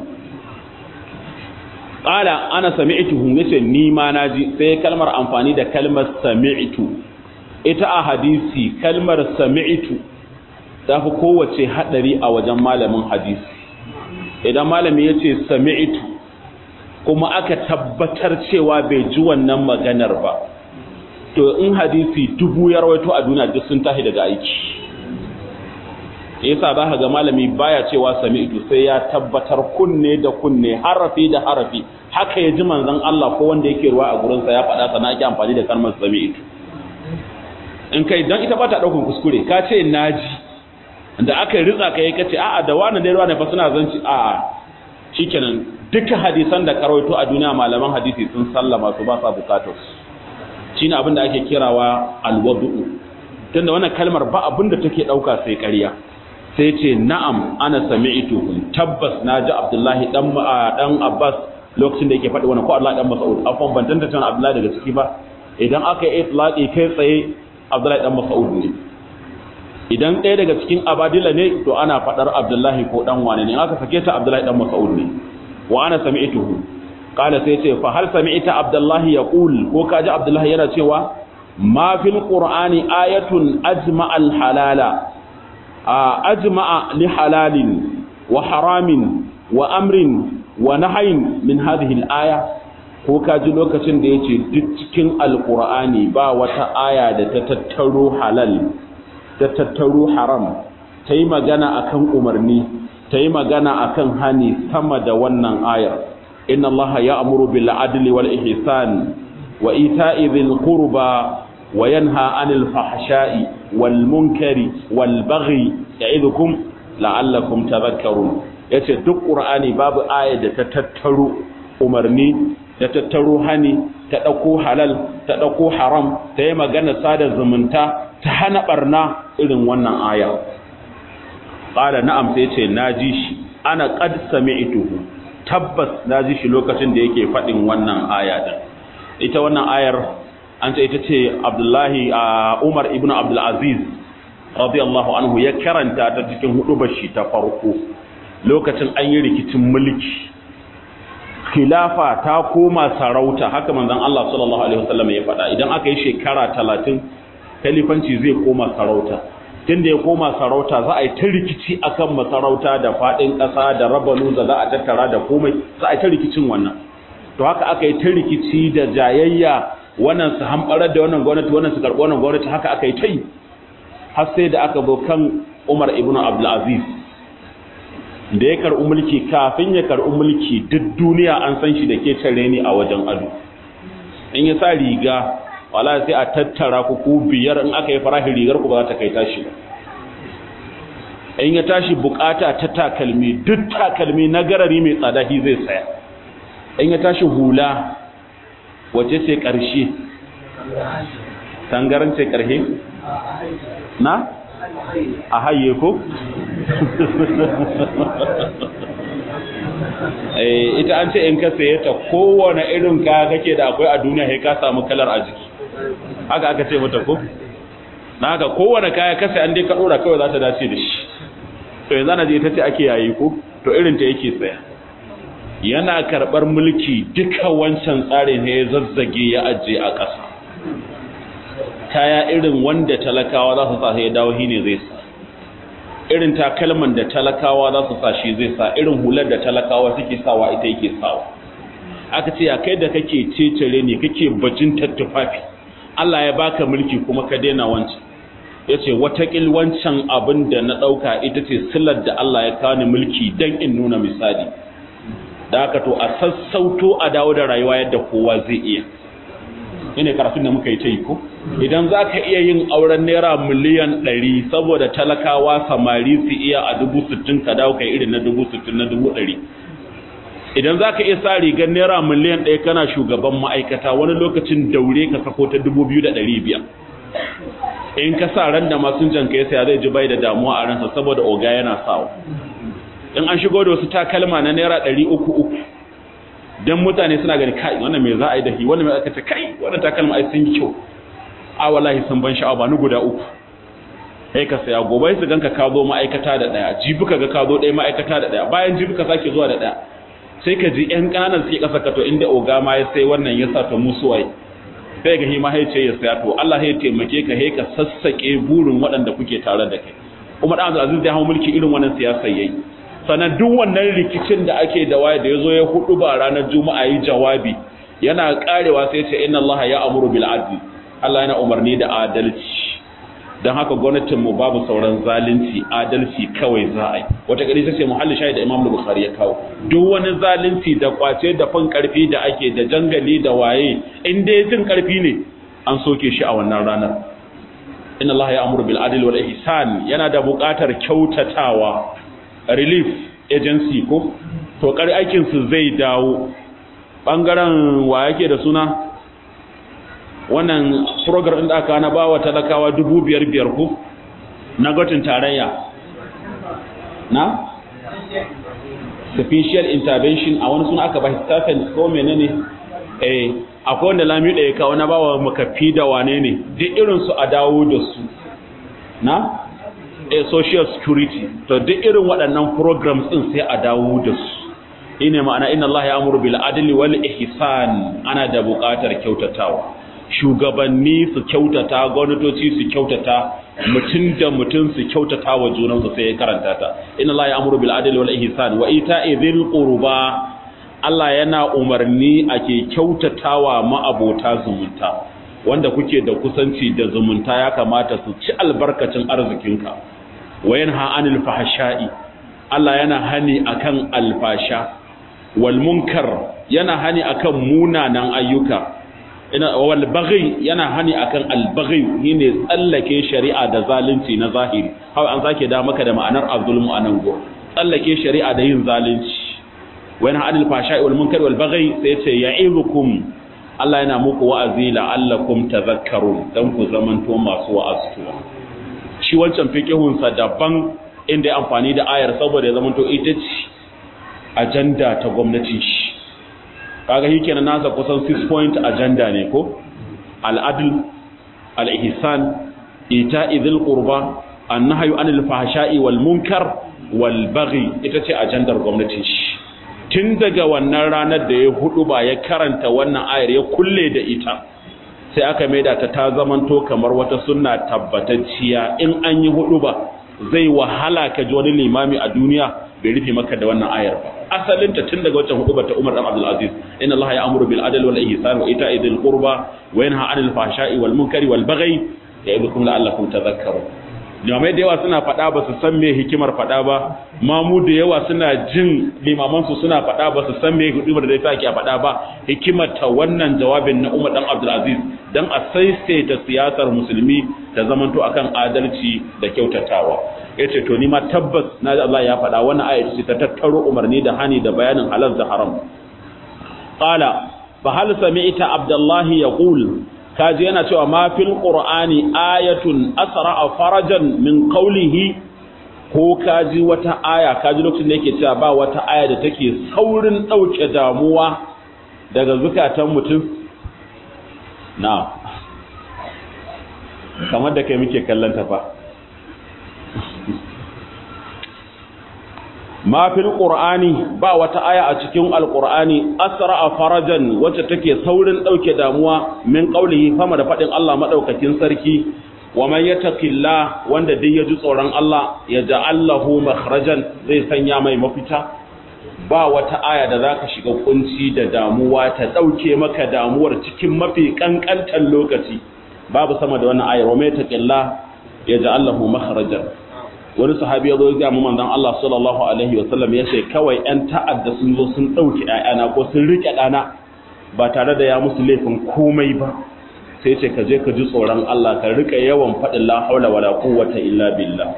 Qala ana sami'tuhu, yace ni ma naji. Sai kalmar amfani da kalmar sami'tu. Ita a hadisi kalmar sami'tu ta fi kowace hadari a wajen malamin hadisi. Idan malami yace sami'tu kuma aka tabbatar cewa bai ji wannan maganar ba, to in hadisi 1000 ya rawaito a duniya duk sun tashi daga aiki. Yasa za ka ga malami baya cewa sami'tu sai ya tabbatar kunne da kunne, harafi da harafi, haka ya ji manzon Allah ko wanda yake ruwa a gurinsa ya faɗa, sana ake amfani da kalmar sami'tu. In kai dan ita ba ta ɗaukar kuskure, ka ce naji, da aka ritsa ka yi kace a'a da wani dai ne fa suna zanci, a'a shikenan duka hadisan da karawaito a duniya malaman hadisi sun sallama su, ba sa bukatar su. Shine abin da ake kirawa alwadu. Tunda wannan kalmar ba abin da take dauka sai ƙarya. Sai ce na'am ana sami'tuhu, tabbas naji Abdullahi dan Abbas lokacin da yake faɗi wannan, ko Allah dan Mas'ud, afwan ban tantance Abdullahi daga ciki ba. Idan aka yi itlaqi kai tsaye Abdullahi dan Mas'ud ne. Idan ɗaya daga cikin abadila ne to ana faɗar Abdullahi ko dan wane ne, aka sake ta Abdullahi dan Mas'ud ne. Wa ana sami'tuhu, qala sai ce fa hal sami'ta Abdullahi yaqul, ko kaji Abdullahi yana cewa ma fil qur'ani ayatun ajma'a al halala ajma'a li halalin wa haramin wa amrin wa nahyin min hadhihi al aya. Ko kaji lokacin da yace duk cikin alqur'ani ba wata aya da ta tattaro halal, ta tattaro haram, ta yi magana akan umarni, ta yi magana akan hani sama da wannan ayar. Inna Allah ya'muru bil adli wal ihsan wa ita'i dhil qurba wa yanha 'anil fahsha'i wal munkari wal baghi ya'idukum la'allakum tadhakkarun. Yace duk Qur'ani babu aya da ta tattaro umarni, ta tattaro hani, ta dauko halal, ta dauko haram, ta yi magana sada zumunta, ta hana barna irin wannan aya. Qala na'am, sai ce naji shi, ana qad sami'tuhu, tabbas naji shi lokacin da yake fadin wannan aya din. Ita wannan ayar an ce ita ce Abdullahi Umar ibn Abdul Aziz radiyallahu anhu ya karanta ta cikin hudubar shi ta farko lokacin an yi rikicin mulki, khilafa ta koma sarauta, haka manzon Allah sallallahu alaihi wasallam ya faɗa. Idan aka yi shekara 30 kalifanci zai koma sarauta. Tunda ya koma sarauta za a yi ta rikici akan masarauta da faɗin ƙasa da rabanu da za a tattara da komai, za a yi ta rikicin wannan. To haka aka yi ta rikici da jayayya, wannan su hamɓarar da wannan gwamnati, wannan su karɓi wannan gwamnati, haka aka yi ta yi har sai da aka zo kan Umar ibn Abdul Aziz da ya karɓi mulki. Kafin ya karɓi mulki duk duniya an san shi da ke tare ni a wajen ado. In ya sa riga wala sai a tattara ku biyar in aka yi farahin rigar ku ba za ta kai tashi ba. In ya tashi bukata ta takalmi, duk takalmi na garari mai tsada shi zai saya. In ya tashi hula wace ce ƙarshe? Tangaran ce ƙarshe? Na? A haye ko? Ita an ce in ka saye ta kowane irin kaya kake da akwai a duniya sai ka samu kalar a jiki. Haka aka ce mata ko? Na haka kowane kaya ka sai an dai ka ɗora kawai za ta dace da shi. To yanzu ana je ita ce ake yayi ko? To irin ta yake saya. Yana karɓar mulki duka wancan tsarin ne ya zazzage ya ajiye a ƙasa. Kaya irin wanda talakawa za su sa sai ya dawo shi ne zai sa. Irin takalman da talakawa za su sa shi zai sa, irin hular da talakawa suke sawa ita yake sawa. Aka ce ya kai da kake cecere ne kake bajin tattufafi, Allah ya baka mulki kuma ka daina wancan. Ya ce watakil wancan abin da na ɗauka ita ce silar da Allah ya kawo ni mulki don in nuna misali. Da haka to a sassauto a dawo da rayuwa yadda kowa zai iya. Ine karatun da muka yi ta yi ko? Idan za ka iya yin auren naira miliyan 100 saboda talakawa samari su iya a 60,000 ka dawo kai irin na 60,000 na 100,000. Idan za ka iya sa rigar naira miliyan 1 kana shugaban ma'aikata wani lokacin daure ka sako ta 2,500. In ka sa ran da masu janka ya saya zai ji bai da damuwa a ransa saboda oga yana sawa. In an shigo da wasu takalma na naira 300 dan mutane suna gani kai wannan me za a yi da shi, wannan me aka ce kai wannan takalma ai sun yi kyau, a wallahi sun ban sha'awa ni guda 3 sai ka saya. Gobe su ganka ka zo ma'aikata da daya, jibi ka ga ka zo ɗaya ma'aikata da daya, bayan jibi ka sake zuwa da daya, sai ka ji ƴan ƙananan suke ƙasa ka to inda oga ma ya sai wannan ya sa ta musuwai, sai ga hima ya ce ya saya. To Allah ya taimake ka ka sassake burin waɗanda kuke tare da kai. Umar dan Aziz ya hawo mulki irin wannan siyasa yayi. Sannan duk wannan rikicin da ake da waye da yazo ya hudu ba ranar Juma'a yi jawabi, yana karewa sai ya ce inna Allah ya amuru bil adl, Allah yana umarni da adalci. Dan haka gwamnatin mu babu sauran zalunci, adalci kawai za a yi. Wata kadi ta ce muhalli shayi da Imam Bukhari ya kawo. Duk wani zalunci da kwace da fan karfi da ake da jangali da waye, in dai jin karfi ne an soke shi a wannan ranar. Inna Allah ya amuru bil adl wal ihsan, yana da buƙatar kyautatawa. Relief agency ko to kar aikin su zai dawo bangaren wa yake da suna wannan program din da aka na bawa talakawa 5,500 ko na gwamnatin tarayya na special intervention a wani suna aka ba stipend ko menene akwai wanda lami da ya kawo na bawa makafi da wane ne duk irin su a dawo da su na social security. To duk irin waɗannan programs din sai a dawo da su. Ine ma'ana inna Allah ya amuru bil adli wal ihsan, ana da buƙatar kyautatawa. Shugabanni su kyautata, gwamnatoci su kyautata, mutum da mutum su kyautata wa junansu sai ya karanta ta. Inna Allah ya amuru bil adli wal ihsan wa ita'i dhil qurba, Allah yana umarni ake kyautatawa ma'abota zumunta. Wanda kuke da kusanci da zumunta ya kamata su ci albarkacin arzikinka. Wa yanha anil fahsha'i, Allah yana hani akan alfasha. Wal munkar, yana hani akan munanan ayyuka. Wal baghi, yana hani akan al baghi, shine tsallake shari'a da zalunci na zahiri. Hawa an sake da maka da ma'anar azulmu anan go. Tsallake shari'a da yin zalunci. Wa yanha anil fahsha'i wal munkar wal baghi, sai ce ya'idukum, Allah yana muku wa'azi la'allakum tadhakkarun, dan ku zamanto masu wa'azuwa. Shi wancan fiqihun sa daban inda ya amfani da ayar saboda ya zamanto ita ce agenda ta gwamnati shi. Kaga shikenan nasa kusan 6 point agenda ne ko? Al-adl, al-ihsan, ita'i dhil qurba, an-nahyu 'anil fahsha'i wal munkar wal baghi, ita ce agendar gwamnati shi. Tun daga wannan ranar da ya hudu ba ya karanta wannan ayar ya kulle da ita, sai aka maida ta zamanto kamar wata sunna tabbatacciya. In an yi hudu ba zai wahala ka ji wani limami a duniya bai rufe maka da wannan ayar ba. Asalin ta tun daga wancan hudu ba ta Umar dan Abdul Aziz, inna Allah ya'muru bil adli wal ihsan wa ita'i dhil qurba wa yanha 'anil fahsha'i wal munkari wal baghi ya'idukum la'allakum tadhakkarun. limamai da yawa suna faɗa ba su san me hikimar faɗa ba, mamu da yawa suna jin limamansu suna faɗa ba su san me hikimar da ya ake faɗa ba. Hikimar ta wannan jawabin na Umar dan Abdulaziz dan a saisaita siyasar musulmi ta zamanto akan adalci da kyautatawa. Yace to ni ma tabbas na ji Allah ya faɗa wannan ayat ce ta tattaro umarni da hani da bayanin halal da haram. Qala fa hal sami'ta Abdullahi yaqul, kaji yana cewa ma fil qur'ani ayatun asra'a farajan min qawlihi, ko kaji wata aya, kaji lokacin da yake cewa ba wata aya da take saurin dauke damuwa daga zukatan mutum. Na kamar da kai muke kallon ta fa. ma fil qur'ani, ba wata aya a cikin alqur'ani asra'a farajan wacce take saurin dauke damuwa min qaulihi, fama da fadin Allah madaukakin sarki, wa man yattaqilla, wanda dai ya ji tsoron Allah ya ja'allahu makhrajan, zai sanya mai mafita. Ba wata aya da zaka shiga kunci da damuwa ta dauke maka damuwar cikin mafi kankantan lokaci, babu sama da wannan ayar, wa man yattaqilla ya ja'allahu makhrajan. Wani sahabi ya zo ya ga manzon Allah sallallahu alaihi wasallam, ya ce kawai ƴan ta'adda sun zo sun dauki ƴaƴana ko sun rike ɗana ba tare da ya musu laifin komai ba, sai ce ka je ka ji tsoron Allah, ka rika yawan faɗin la haula wala quwwata illa billah.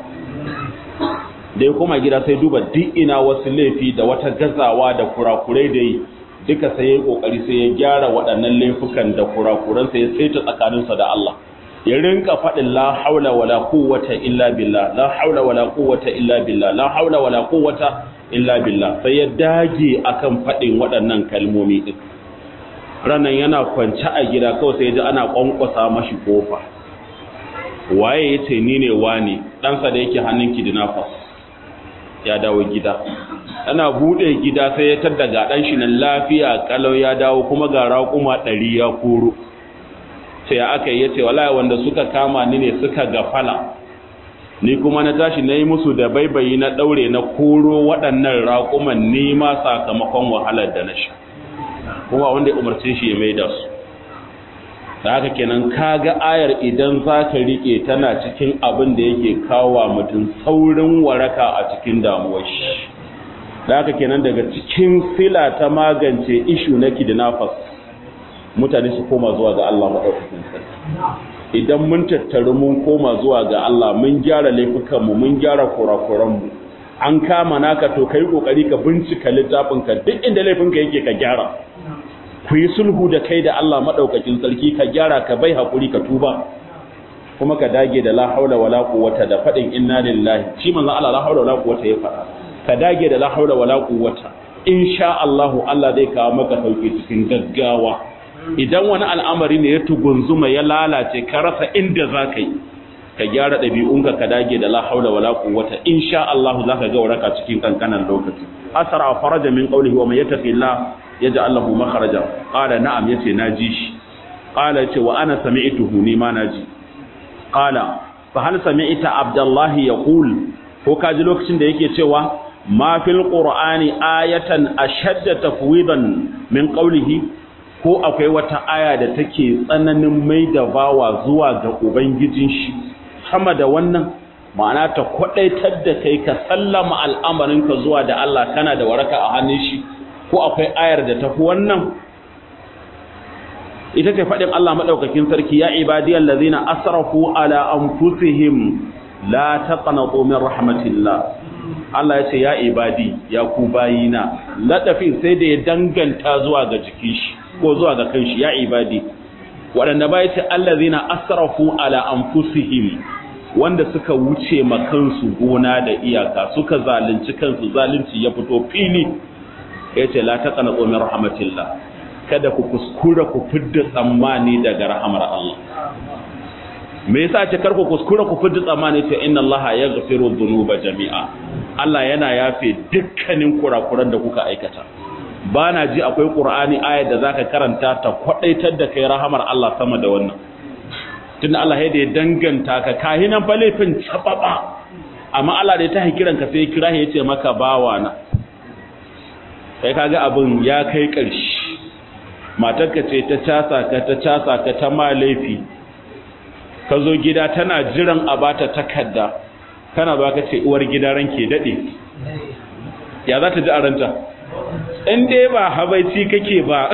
Da ya koma gida sai duba duk ina wasu laifi da wata gazawa da kurakurai da yi, duka sai ya kokari sai ya gyara waɗannan laifukan da kurakuran sai ya saita tsakaninsa da Allah. Ya rinka faɗin la haula wala quwwata illa billah, la haula wala quwwata illa billah, la haula wala quwwata illa billah, sai ya dage akan faɗin waɗannan kalmomi din. Ranan yana kwance a gida kawai sai ya ji ana kwankwasa mashi kofa. Waye yace ni ne wani, ɗansa da yake hannun kidnappers ya dawo gida. Ana bude gida sai ya tada ga dan shi nan lafiya kalau ya dawo, kuma ga raƙuma 100 ya koro. Sai aka yi yace wallahi wanda suka kama ni ne suka gafala, ni kuma na tashi nayi musu da baibayi na daure na koro waɗannan raƙuman, ni ma sakamakon wahalar da na sha, kuma wanda ya umarce shi ya maida su. Da haka kenan kaga ayar idan zaka rike tana cikin abin da yake kawo mutum saurin waraka a cikin damuwar shi. Da haka kenan daga cikin sila ta magance issue na kidnappers, mutane su koma zuwa ga Allah madaukakin sarki. Idan mun tattaru mun koma zuwa ga Allah, mun gyara laifukanmu, mun gyara kurakuranmu, an kama naka, to kai kokari ka bincika littafinka, duk inda laifinka yake ka gyara. Ku yi sulhu da kai da Allah madaukakin sarki, ka gyara, ka bai hakuri, ka tuba, kuma ka dage da la haula wala quwwata da fadin inna lillahi. Shi manzon Allah la haula wala quwwata ya fada, ka dage da la haula wala quwwata, insha Allah Allah zai kawo maka sauki cikin gaggawa. Idan wani al'amari ne ya tugunzuma ya lalace ka rasa inda za ka yi, ka gyara ɗabi'unka, ka dage da la haula wala quwwata, insha Allah za ka ga waraka cikin kankanan lokaci. Asara faraja min qawlihi wa man yattaqillah yaj'al lahu makhraja. Qala na'am, yace naji shi. Qala yace wa ana sami'tuhu, ni ma naji. Qala fa hal sami'ta Abdullahi yaqul, ko kaji lokacin da yake cewa ma fil qur'ani ayatan ashadda tafwidan min qawlihi, ko akwai wata aya da take tsananin mai da bawa zuwa ga ubangijin shi sama da wannan, ma'ana ta kwadaitar da kai ka sallama al'amarinka zuwa da Allah, kana da waraka a hannun shi, ko akwai ayar da tafi wannan? Ita ce faɗin Allah madaukakin sarki, ya ibadiyal ladzina asrafu ala anfusihim la taqnatu min rahmatillah. Allah ya ce ya ibadi, ya ku bayina, ladafin sai da ya danganta zuwa ga jikin shi ko zuwa ga kanshi, ya ibadi, waɗanda ba ya ce allazina asrafu ala anfusihim, wanda suka wuce ma kansu gona da iyaka, suka zalunci kansu, zalunci ya fito fili. Ya ce la taqnatu min rahmatillah, kada ku kuskura ku fidda tsammani daga rahamar Allah. Me yasa ce kar ku kuskura ku fidda tsammani? Ce inna Allah yaghfiru dhunuba jami'a, Allah yana yafe dukkanin kurakuran da kuka aikata. Ba na ji akwai Qur'ani ayat da zaka karanta ta kwadaitar da kai rahamar Allah sama da wannan. Tunda Allah ya da danganta ka kahinan fa laifin sababa, amma Allah da ya tahi kiran ka sai kira ya ce maka bawa na. Kai kaga abin ya kai ƙarshe. Matarka ce ta casa ka ta ma laifi, ka zo gida tana jiran a bata takarda kana ba ka ce uwar gida ranke dade ya za ta ji a ranta in dai ba habaici kake ba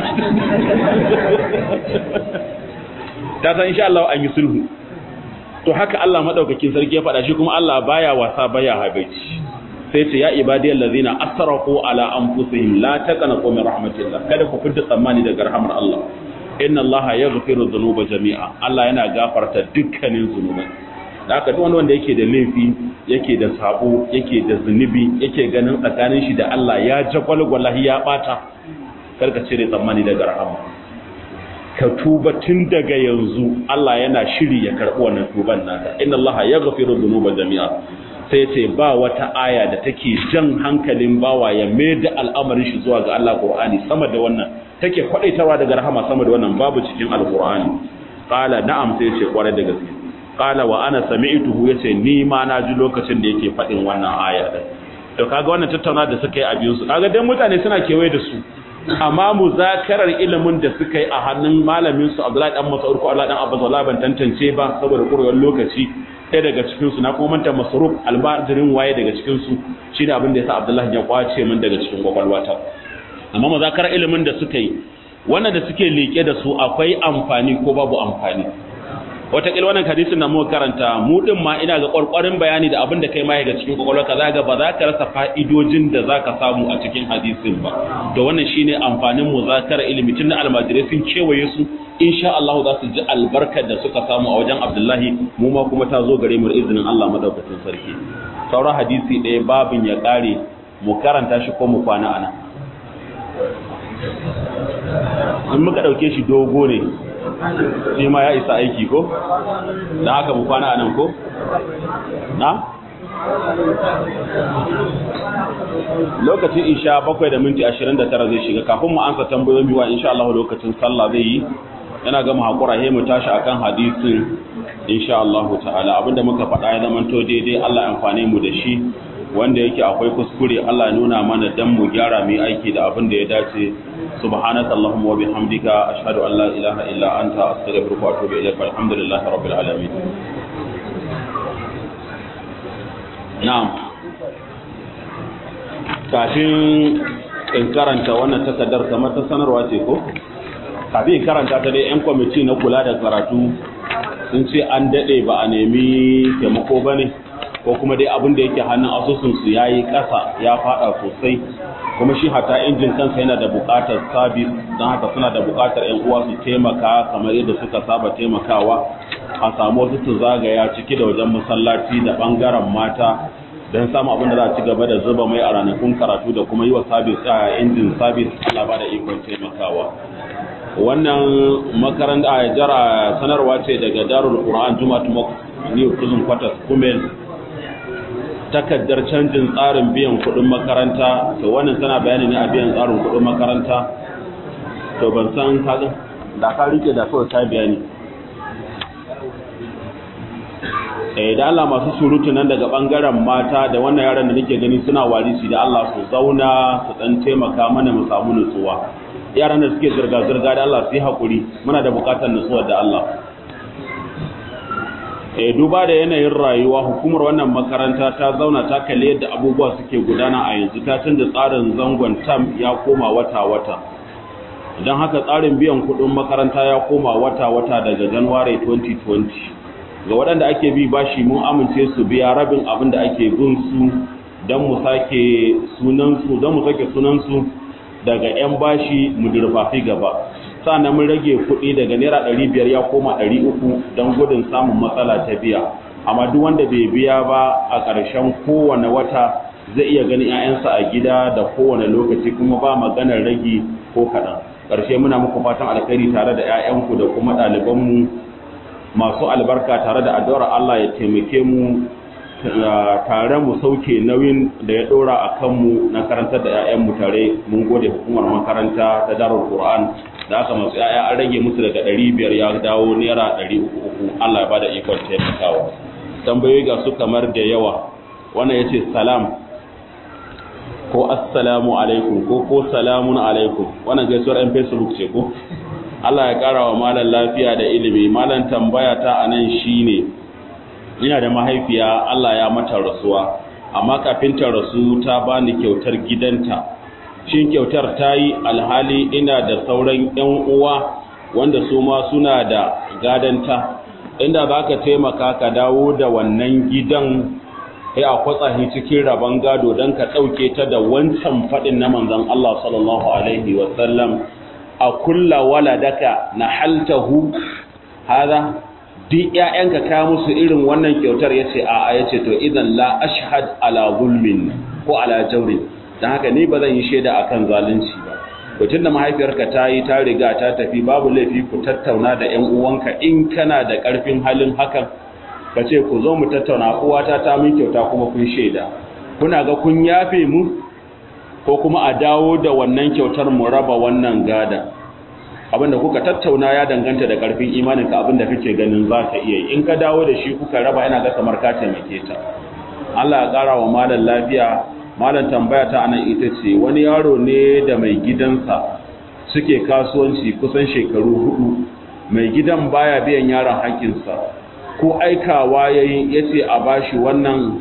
ta san insha Allah an yi sulhu to haka Allah madaukakin sarki ya faɗa shi kuma Allah baya wasa baya habaici sai ce ya ibadiyal ladzina asrafu ala anfusihim la taqnatu min rahmatillah kada ku fidda tsammani daga rahmar Allah inna Allah yaghfiru dhunuba jami'a Allah yana gafarta dukkanin zunubai da haka duk wanda yake da laifi yake da sabo yake da zunubi yake ganin tsakanin shi da Allah ya jagwalgwala ya bata karka cire tsammani daga rahama ka tuba tun daga yanzu Allah yana shiri ya karbi wannan tuban naka inna Allah yaghfiru dhunuba jami'a sai ce ba wata aya da take jan hankalin bawa ya maida al'amarin shi zuwa ga Allah Qur'ani sama da wannan take kwadaitawa daga rahama sama da wannan babu cikin alqur'ani qala na'am sai ce kware da gaske qala wa ana sami'tuhu yace ni ma na ji lokacin da yake fadin wannan aya din to kaga wannan tattauna da suka yi a biyun su kaga dan mutane suna kewaye da su amma muzakarar ilimin da suka yi a hannun malamin su Abdullahi dan Mas'ud ko Allah dan Abbas wallahi ban tantance ba saboda kurewar lokaci ɗaya daga cikin su na kuma manta Masruf albajirin waye daga cikin su shine abin da yasa Abdullahi ya kwace min daga cikin kwakwalwata amma muzakarar ilimin da suka yi wannan da suke leke da su akwai amfani ko babu amfani wataƙil wannan hadisin da muka karanta mu din ma ina ga ƙwarƙwarin bayani da abin da kai ma ga cikin kwakwalwarka za ga ba za ka rasa fa'idojin da za ka samu a cikin hadisin ba da wannan shine amfanin muzakara ilimi tun da almajirai sun kewaye su insha Allah za su ji albarkar da suka samu a wajen Abdullahi mu ma kuma ta zo gare mu da izinin Allah madaukakin sarki sauran hadisi ɗaya babin ya ƙare mu karanta shi ko mu kwana ana in muka ɗauke shi dogo ne shi ma ya isa aiki ko da haka mu kwana anan ko na lokacin isha 7:29 zai shiga kafin mu ansa tambayoyi wa insha Allah lokacin sallah zai yi yana ga mu hakura he mu tashi akan hadisin insha Allah ta'ala abinda muka faɗa ya zama to daidai Allah ya amfane mu da shi wanda yake akwai kuskure Allah nuna mana dan mu gyara mu aiki da abin da ya dace subhanaka allahumma wa bihamdika ashhadu an la ilaha illa anta astaghfiruka wa atubu ilaik alhamdulillahi rabbil alamin na'am kafin in karanta wannan takardar kamar ta sanarwa ce ko kafin in karanta ta dai yan kwamiti na kula da karatu sun ce an dade ba a nemi taimako bane ko kuma dai abin da yake hannun asusunsu ya yi ƙasa ya fada sosai kuma shi hata injin kansa yana da buƙatar sabis don haka suna da buƙatar 'yan uwa su taimaka kamar yadda suka saba taimakawa a samu wasu su zagaya ciki da wajen masallaci da ɓangaren mata don samun abin da za a ci gaba da zuba mai a ranakun karatu da kuma yi wa sabis a injin sabis Allah ba da ikon taimakawa wannan makaranta a jara sanarwa ce daga darul qur'an juma'atu new prison quarters kumel takaddar canjin tsarin biyan kudin makaranta to wannan tana bayani ne a biyan tsarin kudin makaranta to ban san kaga da ka rike da kawai ta bayani da Allah masu surutu nan daga bangaren mata da wannan yaran da nake gani suna warisi da Allah su zauna su dan taimaka mana mu samu nutsuwa yaran da suke zirga zirga da Allah su yi hakuri muna da bukatar nutsuwa da Allah duba da yanayin rayuwa hukumar wannan makaranta ta zauna ta kalle yadda abubuwa suke gudana a yanzu ta canza tsarin zangon tam ya koma wata-wata don haka tsarin biyan kudin makaranta ya koma wata-wata daga January 2020 ga waɗanda ake bi bashi mun amince su biya rabin abin da ake bin su don mu sake sunansu daga 'yan bashi mu durfafi gaba sannan mun rage kuɗi daga naira 500 ya koma 300 don gudun samun matsala ta biya amma duk wanda bai biya ba a ƙarshen kowane wata zai iya ganin 'ya'yansa a gida da kowane lokaci kuma ba maganar rage ko kaɗan ƙarshe muna muku fatan alkhairi tare da 'ya'yanku da kuma ɗalibanmu masu albarka tare da addu'ar Allah ya taimake mu tare mu sauke nauyin da ya ɗora a kanmu na karantar da 'ya'yanmu tare mun gode hukumar makaranta ta Darul Qur'an da aka masu yaya an rage musu daga 500 ya dawo naira 300 Allah ya bada ikon taimakawa tambayoyi ga su kamar da yawa wannan yace salam ko assalamu alaikum ko salamun alaikum wannan gaisuwar ɗan Facebook ce ko Allah ya ƙara wa malam lafiya da ilimi. Malam tambaya ta anan shine ina da mahaifiya Allah ya mata rasuwa, amma kafin ta rasu ta bani kyautar gidanta. Shin kyautar ta yi alhali ina da sauran 'yan uwa wanda su ma suna da gadanta? Inda za ka taimaka ka dawo da wannan gidan sai a kwatsa cikin rabon gado don ka ɗauke ta da wancan faɗin na manzon Allah sallallahu alaihi wasallam, a kulla waladaka na haltahu haza, duk ‘ya'yanka ka musu irin wannan kyautar? Ya ce a'a. Ya ce to idan la ashhad ala zulmin ko ala jaurin, don haka ni ba zan yi shaida akan zalunci ba. Tun da mahaifiyarka ta yi ta riga ta tafi, babu laifi ku tattauna da ‘yan uwanka in kana da ƙarfin halin hakan, ka ce ku zo mu tattauna, uwata ta min kyauta kuma kun shaida, kuna ga kun yafe mu ko kuma a dawo da wannan kyautar mu raba wannan gada. Abinda kuka tattauna ya danganta da ƙarfin imaninka, abinda kake ganin za ka iya yi. In ka dawo da shi kuka raba, yana ga kamar ka taimake ta. Allah ya ƙara wa malam lafiya. Malam tambaya ta anan ita ce, wani yaro ne da mai gidansa suke kasuwanci kusan shekaru 4. Mai gidan baya biyan yaron haƙƙinsa, ko aikawa yace a bashi wannan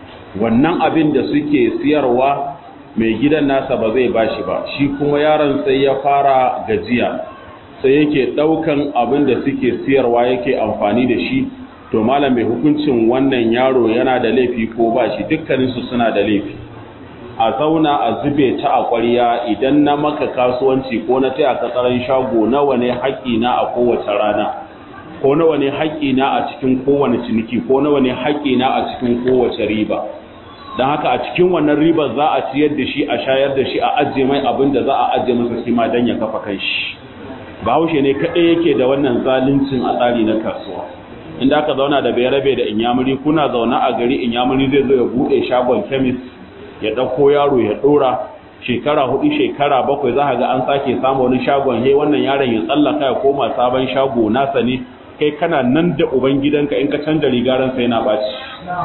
abin da suke siyarwa, mai gidan nasa ba zai bashi ba. Shi kuma yaron sai ya fara gajiya, sai yake daukan abin da suke siyarwa yake amfani da shi. To malam, mai hukuncin wannan yaro, yana da laifi ko ba shi? Dukkaninsu suna da laifi. A zauna a zube ta a ƙwarya, idan na maka kasuwanci ko na taya ka tsaron shago, nawa ne haƙƙina a kowace rana, ko nawa ne haƙƙina a cikin kowane ciniki, ko nawa ne haƙƙina a cikin kowace riba. Don haka a cikin wannan ribar za a ciyar da shi, a shayar da shi, a ajiye mai abin da za a ajiye masa shi ma don ya kafa kan shi. Bahaushe ne kaɗai yake da wannan zaluncin a tsari na kasuwa. Inda aka zauna da bayarabe da inyamuri, kuna zaune a gari, inyamuri zai zo ya buɗe shagon kemis, ya ɗauko yaro ya ɗora, shekara 4 shekara 7 za ga an sake samu wani shagon, he wannan yaron ya tsallaka ya koma sabon shago nasa ne, kai kana nan da uban gidanka in ka canja rigaran sai yana ɓaci.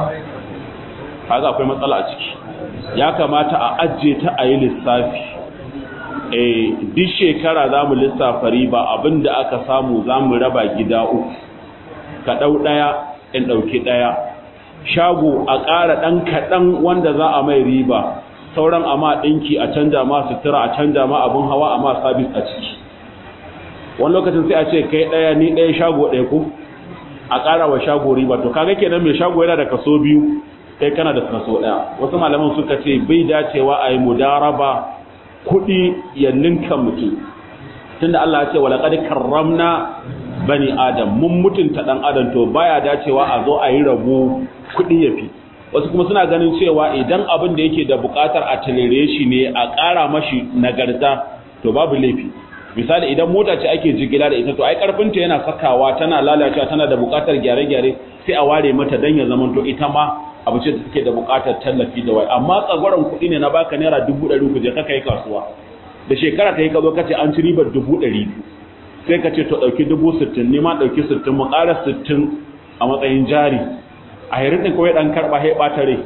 Haka akwai matsala a ciki. Ya kamata a ajiye ta a yi lissafi. Duk shekara za mu lissafa riba, abinda aka samu za mu raba gida 3, ka ɗau ɗaya in ɗauki ɗaya. Shago a ƙara ɗan kaɗan wanda za a mai riba, sauran a ma ɗinki, a canja ma sutura, a canja ma abin hawa, a ma sabis a ciki. Wani lokacin sai a ce kai ɗaya ni ɗaya, shago ɗaya ko a ƙara wa shago riba. To kaga kenan mai shago yana da kaso 2, kai kana da kaso 1. Wasu malaman suka ce bai dacewa a yi mudaraba, kuɗi ya ninka mutum, tunda Allah ya ce wa laqad karramna bani adam, mun mutunta ɗan adam. To baya dacewa a zo a yi rabo kuɗi ya fi. Wasu kuma suna ganin cewa idan abin da yake da buƙatar a talere shi ne, a ƙara mashi nagarta, to babu laifi. Misali idan mota ce ake jigila da ita, to ai ƙarfinta yana sakawa, tana lalacewa, tana da buƙatar gyare-gyare, sai a ware mata don ya zama to ita ma abu ce da take da buƙatar tallafi da wai. Amma tsagwaron kuɗi ne na baka naira 100,000 ku je ka kai kasuwa, da shekara ta yi ka zo ka ce an ci ribar 200,000, sai ka ce to ɗauki 60,000, ni ma ɗauki 60, mu ƙara 60 a matsayin jari. A yarin ɗin kawai ɗan karɓa ya ɓata rai,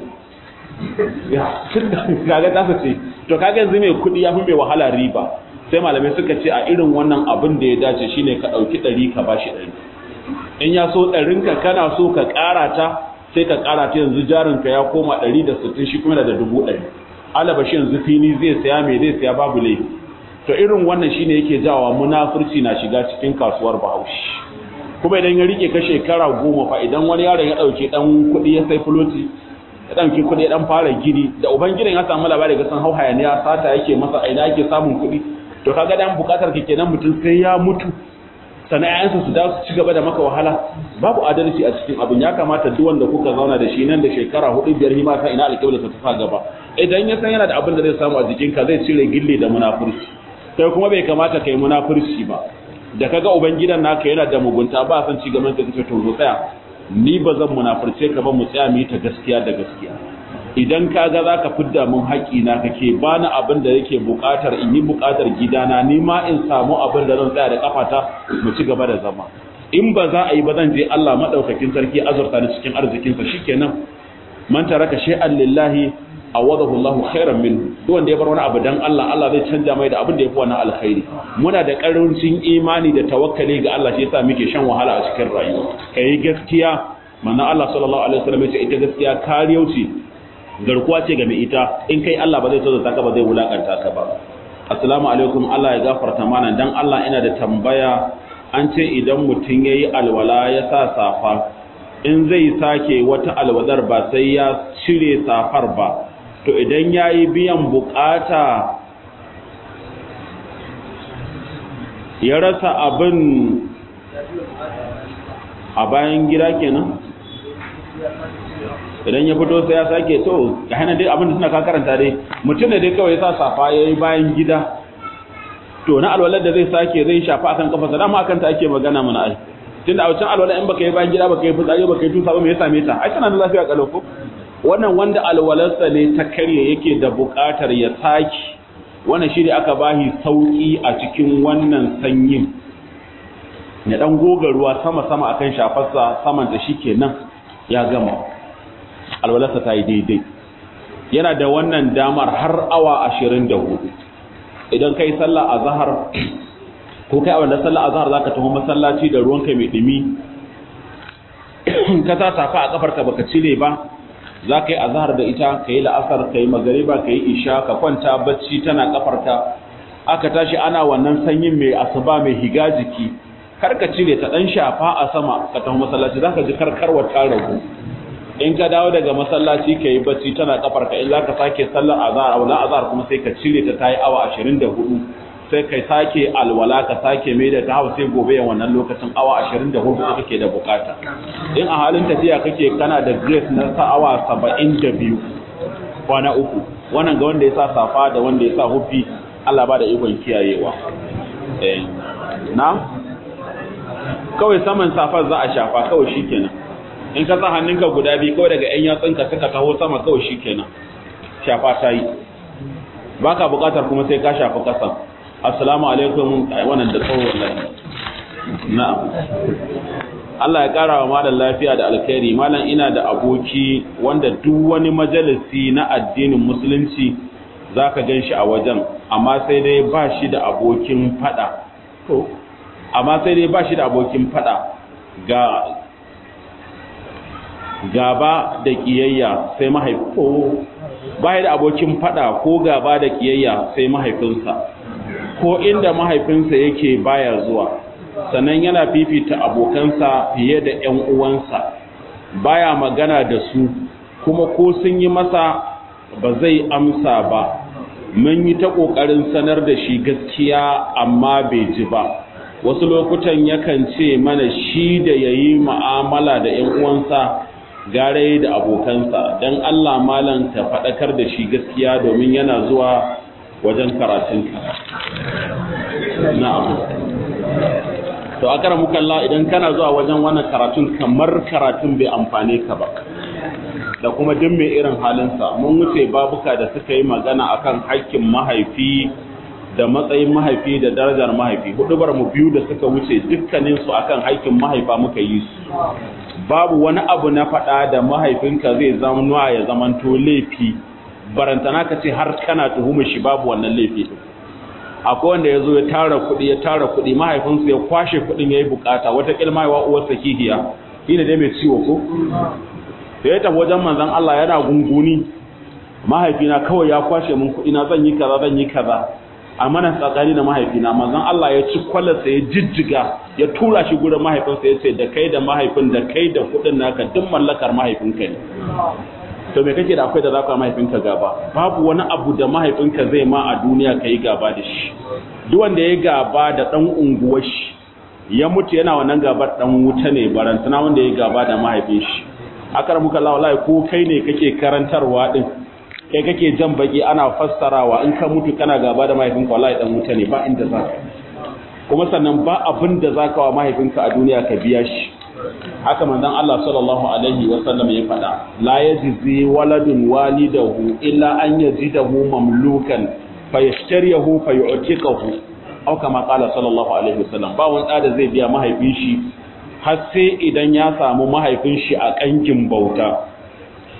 kaga tasa ce. To kaga yanzu mai kuɗi ya fi mai wahala riba. Sai malamai suka ce a irin wannan abin da ya dace shine ka ɗauki 100 ka bashi 100. In ya so 100 kana so ka ƙara ta, sai ka ƙara ta, yanzu jarinka ya koma 160, shi kuma da 100,000. Alaba shi yanzu fili zai saya, mai zai saya, babu laifi. To irin wannan shine yake jawa munafurci na shiga cikin kasuwar Bahaushe. Kuma idan ya rike ka shekara 10 fa, idan wani yaron ya dauke dan kudi ya sai floti, ya dauki kudi dan fara gidi, da uban gidan ya samu labari ga san hau hayaniya, sata yake masa, aina yake samun kudi. To kaga dan bukatar ka kenan mutum sai ya mutu sannan ayansa su da su ci gaba da maka wahala. Babu adalci a cikin abin. Ya kamata duk wanda kuka zauna da shi nan da shekara 4-5 hima ta ina alƙawla ta tafa gaba, idan ya san yana da abin da zai samu a jikinka, zai cire gille da munafurci. Sai kuma bai kamata kai munafurci ba. Da kaga ubangidan naka yana da mugunta, ba san ci gaban ka, kace to zo tsaya, ni ba zan munafurce ka ba, mu tsaya mu yi ta gaskiya da gaskiya. Idan kaga zaka fidda mun haƙi na, kake bani abin da yake buƙatar, in yi buƙatar gidana, ni ma in samu abin da zan tsaya da kafata, mu ci gaba da zama. In ba za a yi ba, zan je Allah madaukakin sarki azurta ni cikin arzikin sa, shikenan. Man taraka shay'an lillahi awadahu Allahu khairan min duk wanda ya bar wani abu dan Allah Allah zai canja mai da abin da yafi wannan alkhairi muna da karancin imani da tawakkali ga Allah shi yasa muke shan wahala a cikin rayuwa kai gaskiya manzo Allah sallallahu alaihi wasallam ya ce ita gaskiya kariyau ce garkuwa ce ga mai ita in kai Allah ba zai tozata ka ba zai wulakanta ka ba assalamu alaikum Allah ya gafarta mana dan Allah ina da tambaya an ce idan mutum yayi alwala ya sa safa in zai sake wata alwadar ba sai ya cire safar ba to idan yayi biyan bukata ya rasa abin a bayan gida kenan idan ya fito sai ya sake to ga hana dai abin da suna ka karanta dai mutum ne dai kawai sa safa yayi bayan gida to na alwalar da zai sake zai shafa akan kafarsa dama akan ta ake magana mana ai tunda a wancan alwala in baka yi bayan gida baka yi fitsari baka yi tusa ba me ya same ta ai tana da lafiya kalau ko wannan wanda alwalarsa ne ta karye yake da buƙatar ya saki wannan shi ne aka bahi sauki a cikin wannan sanyin ya dan goga ruwa sama-sama akan shafarsa saman da shikenan ya gama alwalarsa ta yi daidai yana da wannan damar har awa 24 idan kai sallah azhar ko kai a wannan sallah azhar zaka tafi masallaci da ruwanka mai dumi ka ta safa a kafarka baka cire ba za ka yi azhar da ita ka yi la'asar ka yi magariba ka yi isha ka kwanta bacci tana kafarka aka tashi ana wannan sanyin mai asuba mai higa jiki kar ka cire ta dan shafa a sama ka tafi masallaci za ka ji karkarwa ta ragu in ka dawo daga masallaci ka yi bacci tana kafarka in za ka sake sallar azhar a wala azhar kuma sai ka cire ta tayi awa 24 sai kai sake alwala ka sake mai da ta hau sai gobe yan wannan lokacin awa 24 kake da bukata in a halin tafiya kake kana da grace na awa 72 kwana uku wannan ga wanda ya sa safa da wanda ya sa hufi Allah ba da ikon kiyayewa na kawai saman safar za a shafa kawai shikenan in ka sa hannunka guda biyu kawai daga yan yatsunka suka taho sama kawai shikenan shafa ta yi baka bukatar kuma sai ka shafi kasan assalamu alaikum wannan da tsawo wallahi na'am Allah ya kara wa malam lafiya da alkhairi malam ina da aboki wanda duk wani majalisi na addinin musulunci zaka ganshi a wajen amma sai dai ba shi da abokin fada to amma sai dai ba shi da abokin fada ga gaba da kiyayya sai mahaifinsa ba da abokin fada ko gaba da kiyayya sai mahaifinsa ko inda mahaifinsa yake baya zuwa sannan yana fifita abokansa fiye da ƴan uwansa baya magana da su kuma ko sun yi masa ba zai amsa ba mun yi ta kokarin sanar da shi gaskiya amma bai ji ba wasu lokutan yakan ce mana shi da yayi mu'amala da ƴan uwansa gare da abokansa dan Allah malam ta fadakar da shi gaskiya domin yana zuwa wajen karatunka na'am to akara mukalla idan kana zuwa wajen wannan karatun kamar karatun bai amfane ka ba da kuma duk mai irin halinsa mun wuce babuka da suka yi magana akan haƙƙin mahaifi da matsayin mahaifi da darajar mahaifi hudubar mu biyu da suka wuce dukkanin su akan haƙƙin mahaifa muka yi su babu wani abu na faɗa da mahaifinka zai zama ya zamanto laifi barantana ka ce har kana tuhumar shi babu wannan laifi akwai wanda ya zo ya tara kuɗi mahaifinsu ya kwashe kuɗin ya yi bukata wata ƙilma yawa uwarsa kihiya shi ne dai mai ciwo ko da ya tafi wajen manzan Allah yana gunguni mahaifina kawai ya kwashe mun kuɗi na zan yi kaza a mana tsakani da mahaifina manzan Allah ya ci kwallarsa ya jijjiga ya tura shi gurin mahaifinsa ya ce da kai da mahaifin da kai da kuɗin naka duk mallakar mahaifinka ne to me kake da akwai da zaka mahaifinka gaba babu wani abu da mahaifinka zai ma a duniya kai gaba da shi duk wanda ya gaba da dan unguwar shi ya mutu yana wannan gabar dan wuta ne barantana wanda ya gaba da mahaifin shi akaramuka Allah wallahi ko kai ne kake karantarwa din kai kake jan baki ana fassarawa in ka mutu kana gaba da mahaifinka wallahi dan wuta ne ba inda zaka kuma sannan ba abin da zaka wa mahaifinka a duniya ka biya shi haka manzon Allah sallallahu alaihi wasallam ya faɗa la yajzi waladun walidahu illa an yajidahu mamlukan fayashtariyahu fayu'tiqahu aw kama qala sallallahu alaihi wasallam ba wani da zai biya mahaifin shi har sai idan ya samu mahaifin shi a kankin bauta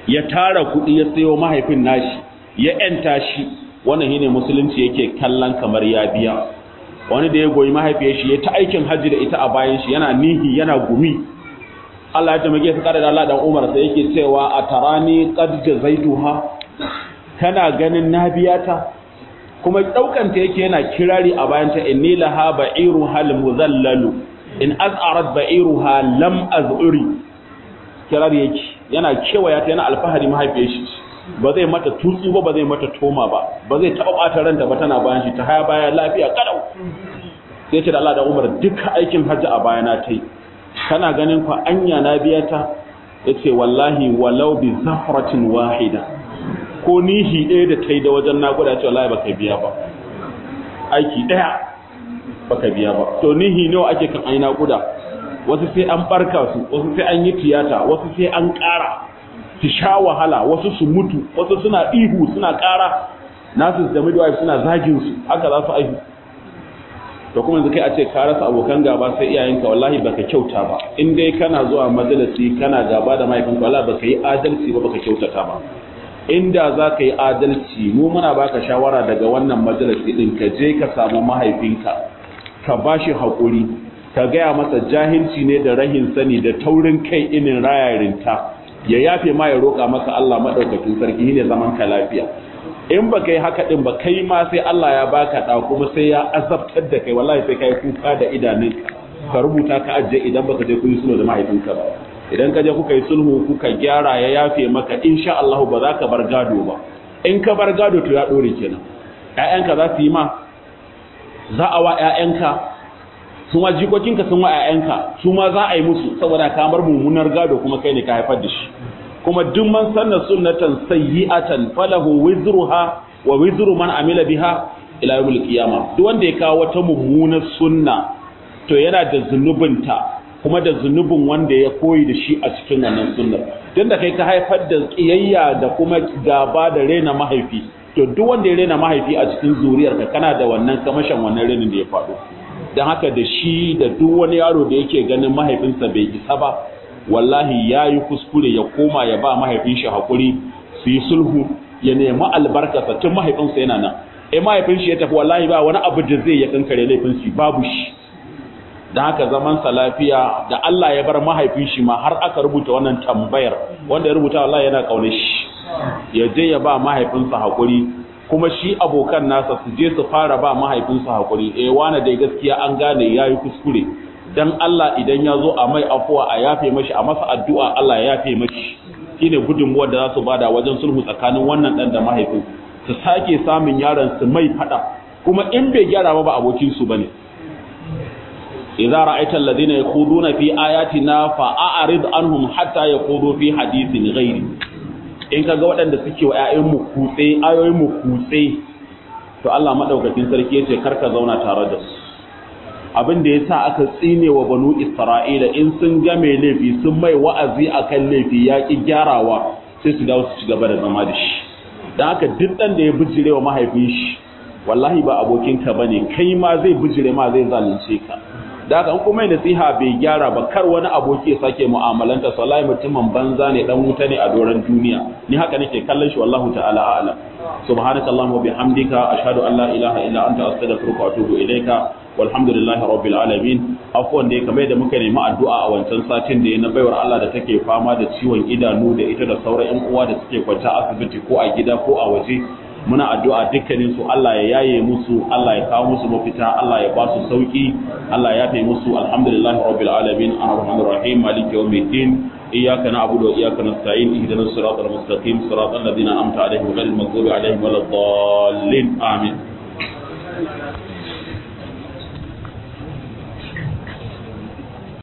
ya tara kuɗi ya sayo mahaifin nashi ya ‘yanta shi, wannan shine musulunci yake kallon kamar ya biya. Wani da ya goyi mahaifiyar shi ya ta aikin hajji da ita a bayan shi yana nihi yana gumi, Allah ya taimake su kada da Allah dan Umar sai yake cewa a tarani qad jazaituha, kana ganin na biya ta? Kuma daukan ta yake yana kirari a bayan ta, inni laha ba'iru hal muzallalu in az'arat ba'iruha lam az'uri. Kirari yake yana kewaya ta yana alfahari mahaifiyar shi, ba zai mata tutsu ba zai mata toma ba zai taɓa ɓata ranta ba tana bayan shi ta haya baya lafiya kalau. Sai ce da Allah da Umar duka aikin hajji a bayana ta yi, kana ganin fa anya na biya ta? Yace wallahi walau bi zafratin wahida, ko nihi ɗaya da ta yi da wajen naƙuda, ce wallahi baka biya ba, aiki ɗaya baka biya ba. To nihi nawa ake kan ai naƙuda? Wasu sai an barka su, wasu sai an yi tiyata, wasu sai an ƙara su sha wahala, wasu su mutu, wasu suna ihu suna ƙara, nasu da midwife suna zagin su, haka za su aihu. To kuma yanzu kai a ce ka rasa abokan gaba sai iyayenka, wallahi baka kyauta ba. In dai kana zuwa majalisi kana gaba da mahaifinka, wallahi baka yi adalci ba, baka kyautata ba. Inda za ka yi adalci, mu muna baka shawara daga wannan majalisi din, ka je ka samu mahaifinka ka bashi haƙuri, ka gaya masa jahilci ne da rahin sani da taurin kai inin rayarinta, ya yafe ma ya roƙa maka Allah madaukakin sarki ne zaman ka lafiya. In ba kai haka din ba, kai ma sai Allah ya baka da kuma sai ya azabtar da kai, wallahi sai kai kuka da idanunka, ka rubuta ka ajiye idan baka je kun sulhu da mahaifinka ba. Idan ka je kuka yi sulhu kuka gyara ya yafe maka, insha Allah ba za ka bar gado ba. In ka bar gado to ya dore kenan, ƴaƴanka za su yi ma, za a wa ƴaƴanka, su ma jikokinka sun wa ƴaƴanka, su ma za a yi musu, saboda ka bar mummunar gado kuma kai ne ka haifar da shi. Kuma duk man sanna sunnatan sayyi'atan falahu wizruha wa wizru man amila biha ila yawmil qiyamah. Duk wanda ya kawo wata mummunar sunna to yana da zunubinta kuma da zunubin wanda ya koyi da shi a cikin wannan sunnar. Dan da kai ka haifar da kiyayya da kuma gaba da rena mahaifi, to duk wanda ya rena mahaifi a cikin zuriyarka kana da wannan kamashin wannan renin da ya faɗo. Dan haka da shi da duk wani yaro da yake ganin mahaifinsa bai isa ba, wallahi ya yi kuskure, ya koma ya ba mahaifin shi haƙuri, su yi sulhu, ya nemi albarkasa tun mahaifinsa yana nan. Mahaifin shi ya tafi, wallahi ba wani abu da zai ya kankare laifin shi, babu shi. Don haka zamansa lafiya da Allah ya bar mahaifin shi ma har aka rubuta wannan tambayar, wanda ya rubuta wallahi yana ƙaunar shi, ya je ya ba mahaifinsa haƙuri, kuma shi abokan nasa su je su fara ba mahaifinsa haƙuri. Wane dai gaskiya an gane ya yi kuskure, dan Allah idan ya zo a mai afuwa a yafe mashi, a masa addu'a Allah ya yafe mashi. Shine gudunmuwar da za su bada wajen sulhu tsakanin wannan dan da mahaifin, su sake samun yaron su mai fada, kuma in bai gyara ba abokin su bane. Idza ra'aita alladhina yakhuduna fi ayatina fa'arid anhum hatta yakhudu fi hadithin ghairi. In kaga waɗanda suke wa ƴaƴan mu kutse, ayoyin mu kutse, to Allah madaukakin sarki yace karka zauna tare da su. Abin da ya sa aka tsine wa banu Isra'ila, in sun ga mai laifi sun mai wa'azi akan laifi ya ƙi gyarawa, sai su dawo su ci gaba da zama da shi. Don haka duk ɗan da ya bijire wa mahaifin shi, wallahi ba abokinka ba ne, kai ma zai bijire ma zai zalunce ka. Da haka in kuma nasiha bai gyara ba, kar wani aboki ya sake mu'amalanta, wallahi mutumin banza ne, dan wuta ne a doron duniya. Ni haka nake kallon shi, wallahu ta'ala a'lam. Subhanakallahumma wa bihamdika ashhadu an la ilaha illa anta astaghfiruka wa atubu ilayka. Walhamdulillahi rabbil alamin. Afwan da kamar da muka nemi addu'a a wancan satin da ya na baiwar Allah da take fama da ciwon idanu da ita da sauran ƴan uwa da suke kwanta asibiti ko a gida ko a waje, muna addu'a dukkanin su Allah ya yaye musu, Allah ya kawo musu mafita, Allah ya ba su sauki, Allah ya tayi musu. Alhamdulillahi rabbil alamin, arrahmanir rahim, maliki yawmiddin. Iyyaka na'budu wa iyyaka nasta'in, ihdinas siratal mustaqim, siratal ladzina an'amta alaihim ghayril maghdubi alaihim waladdallin. Amin.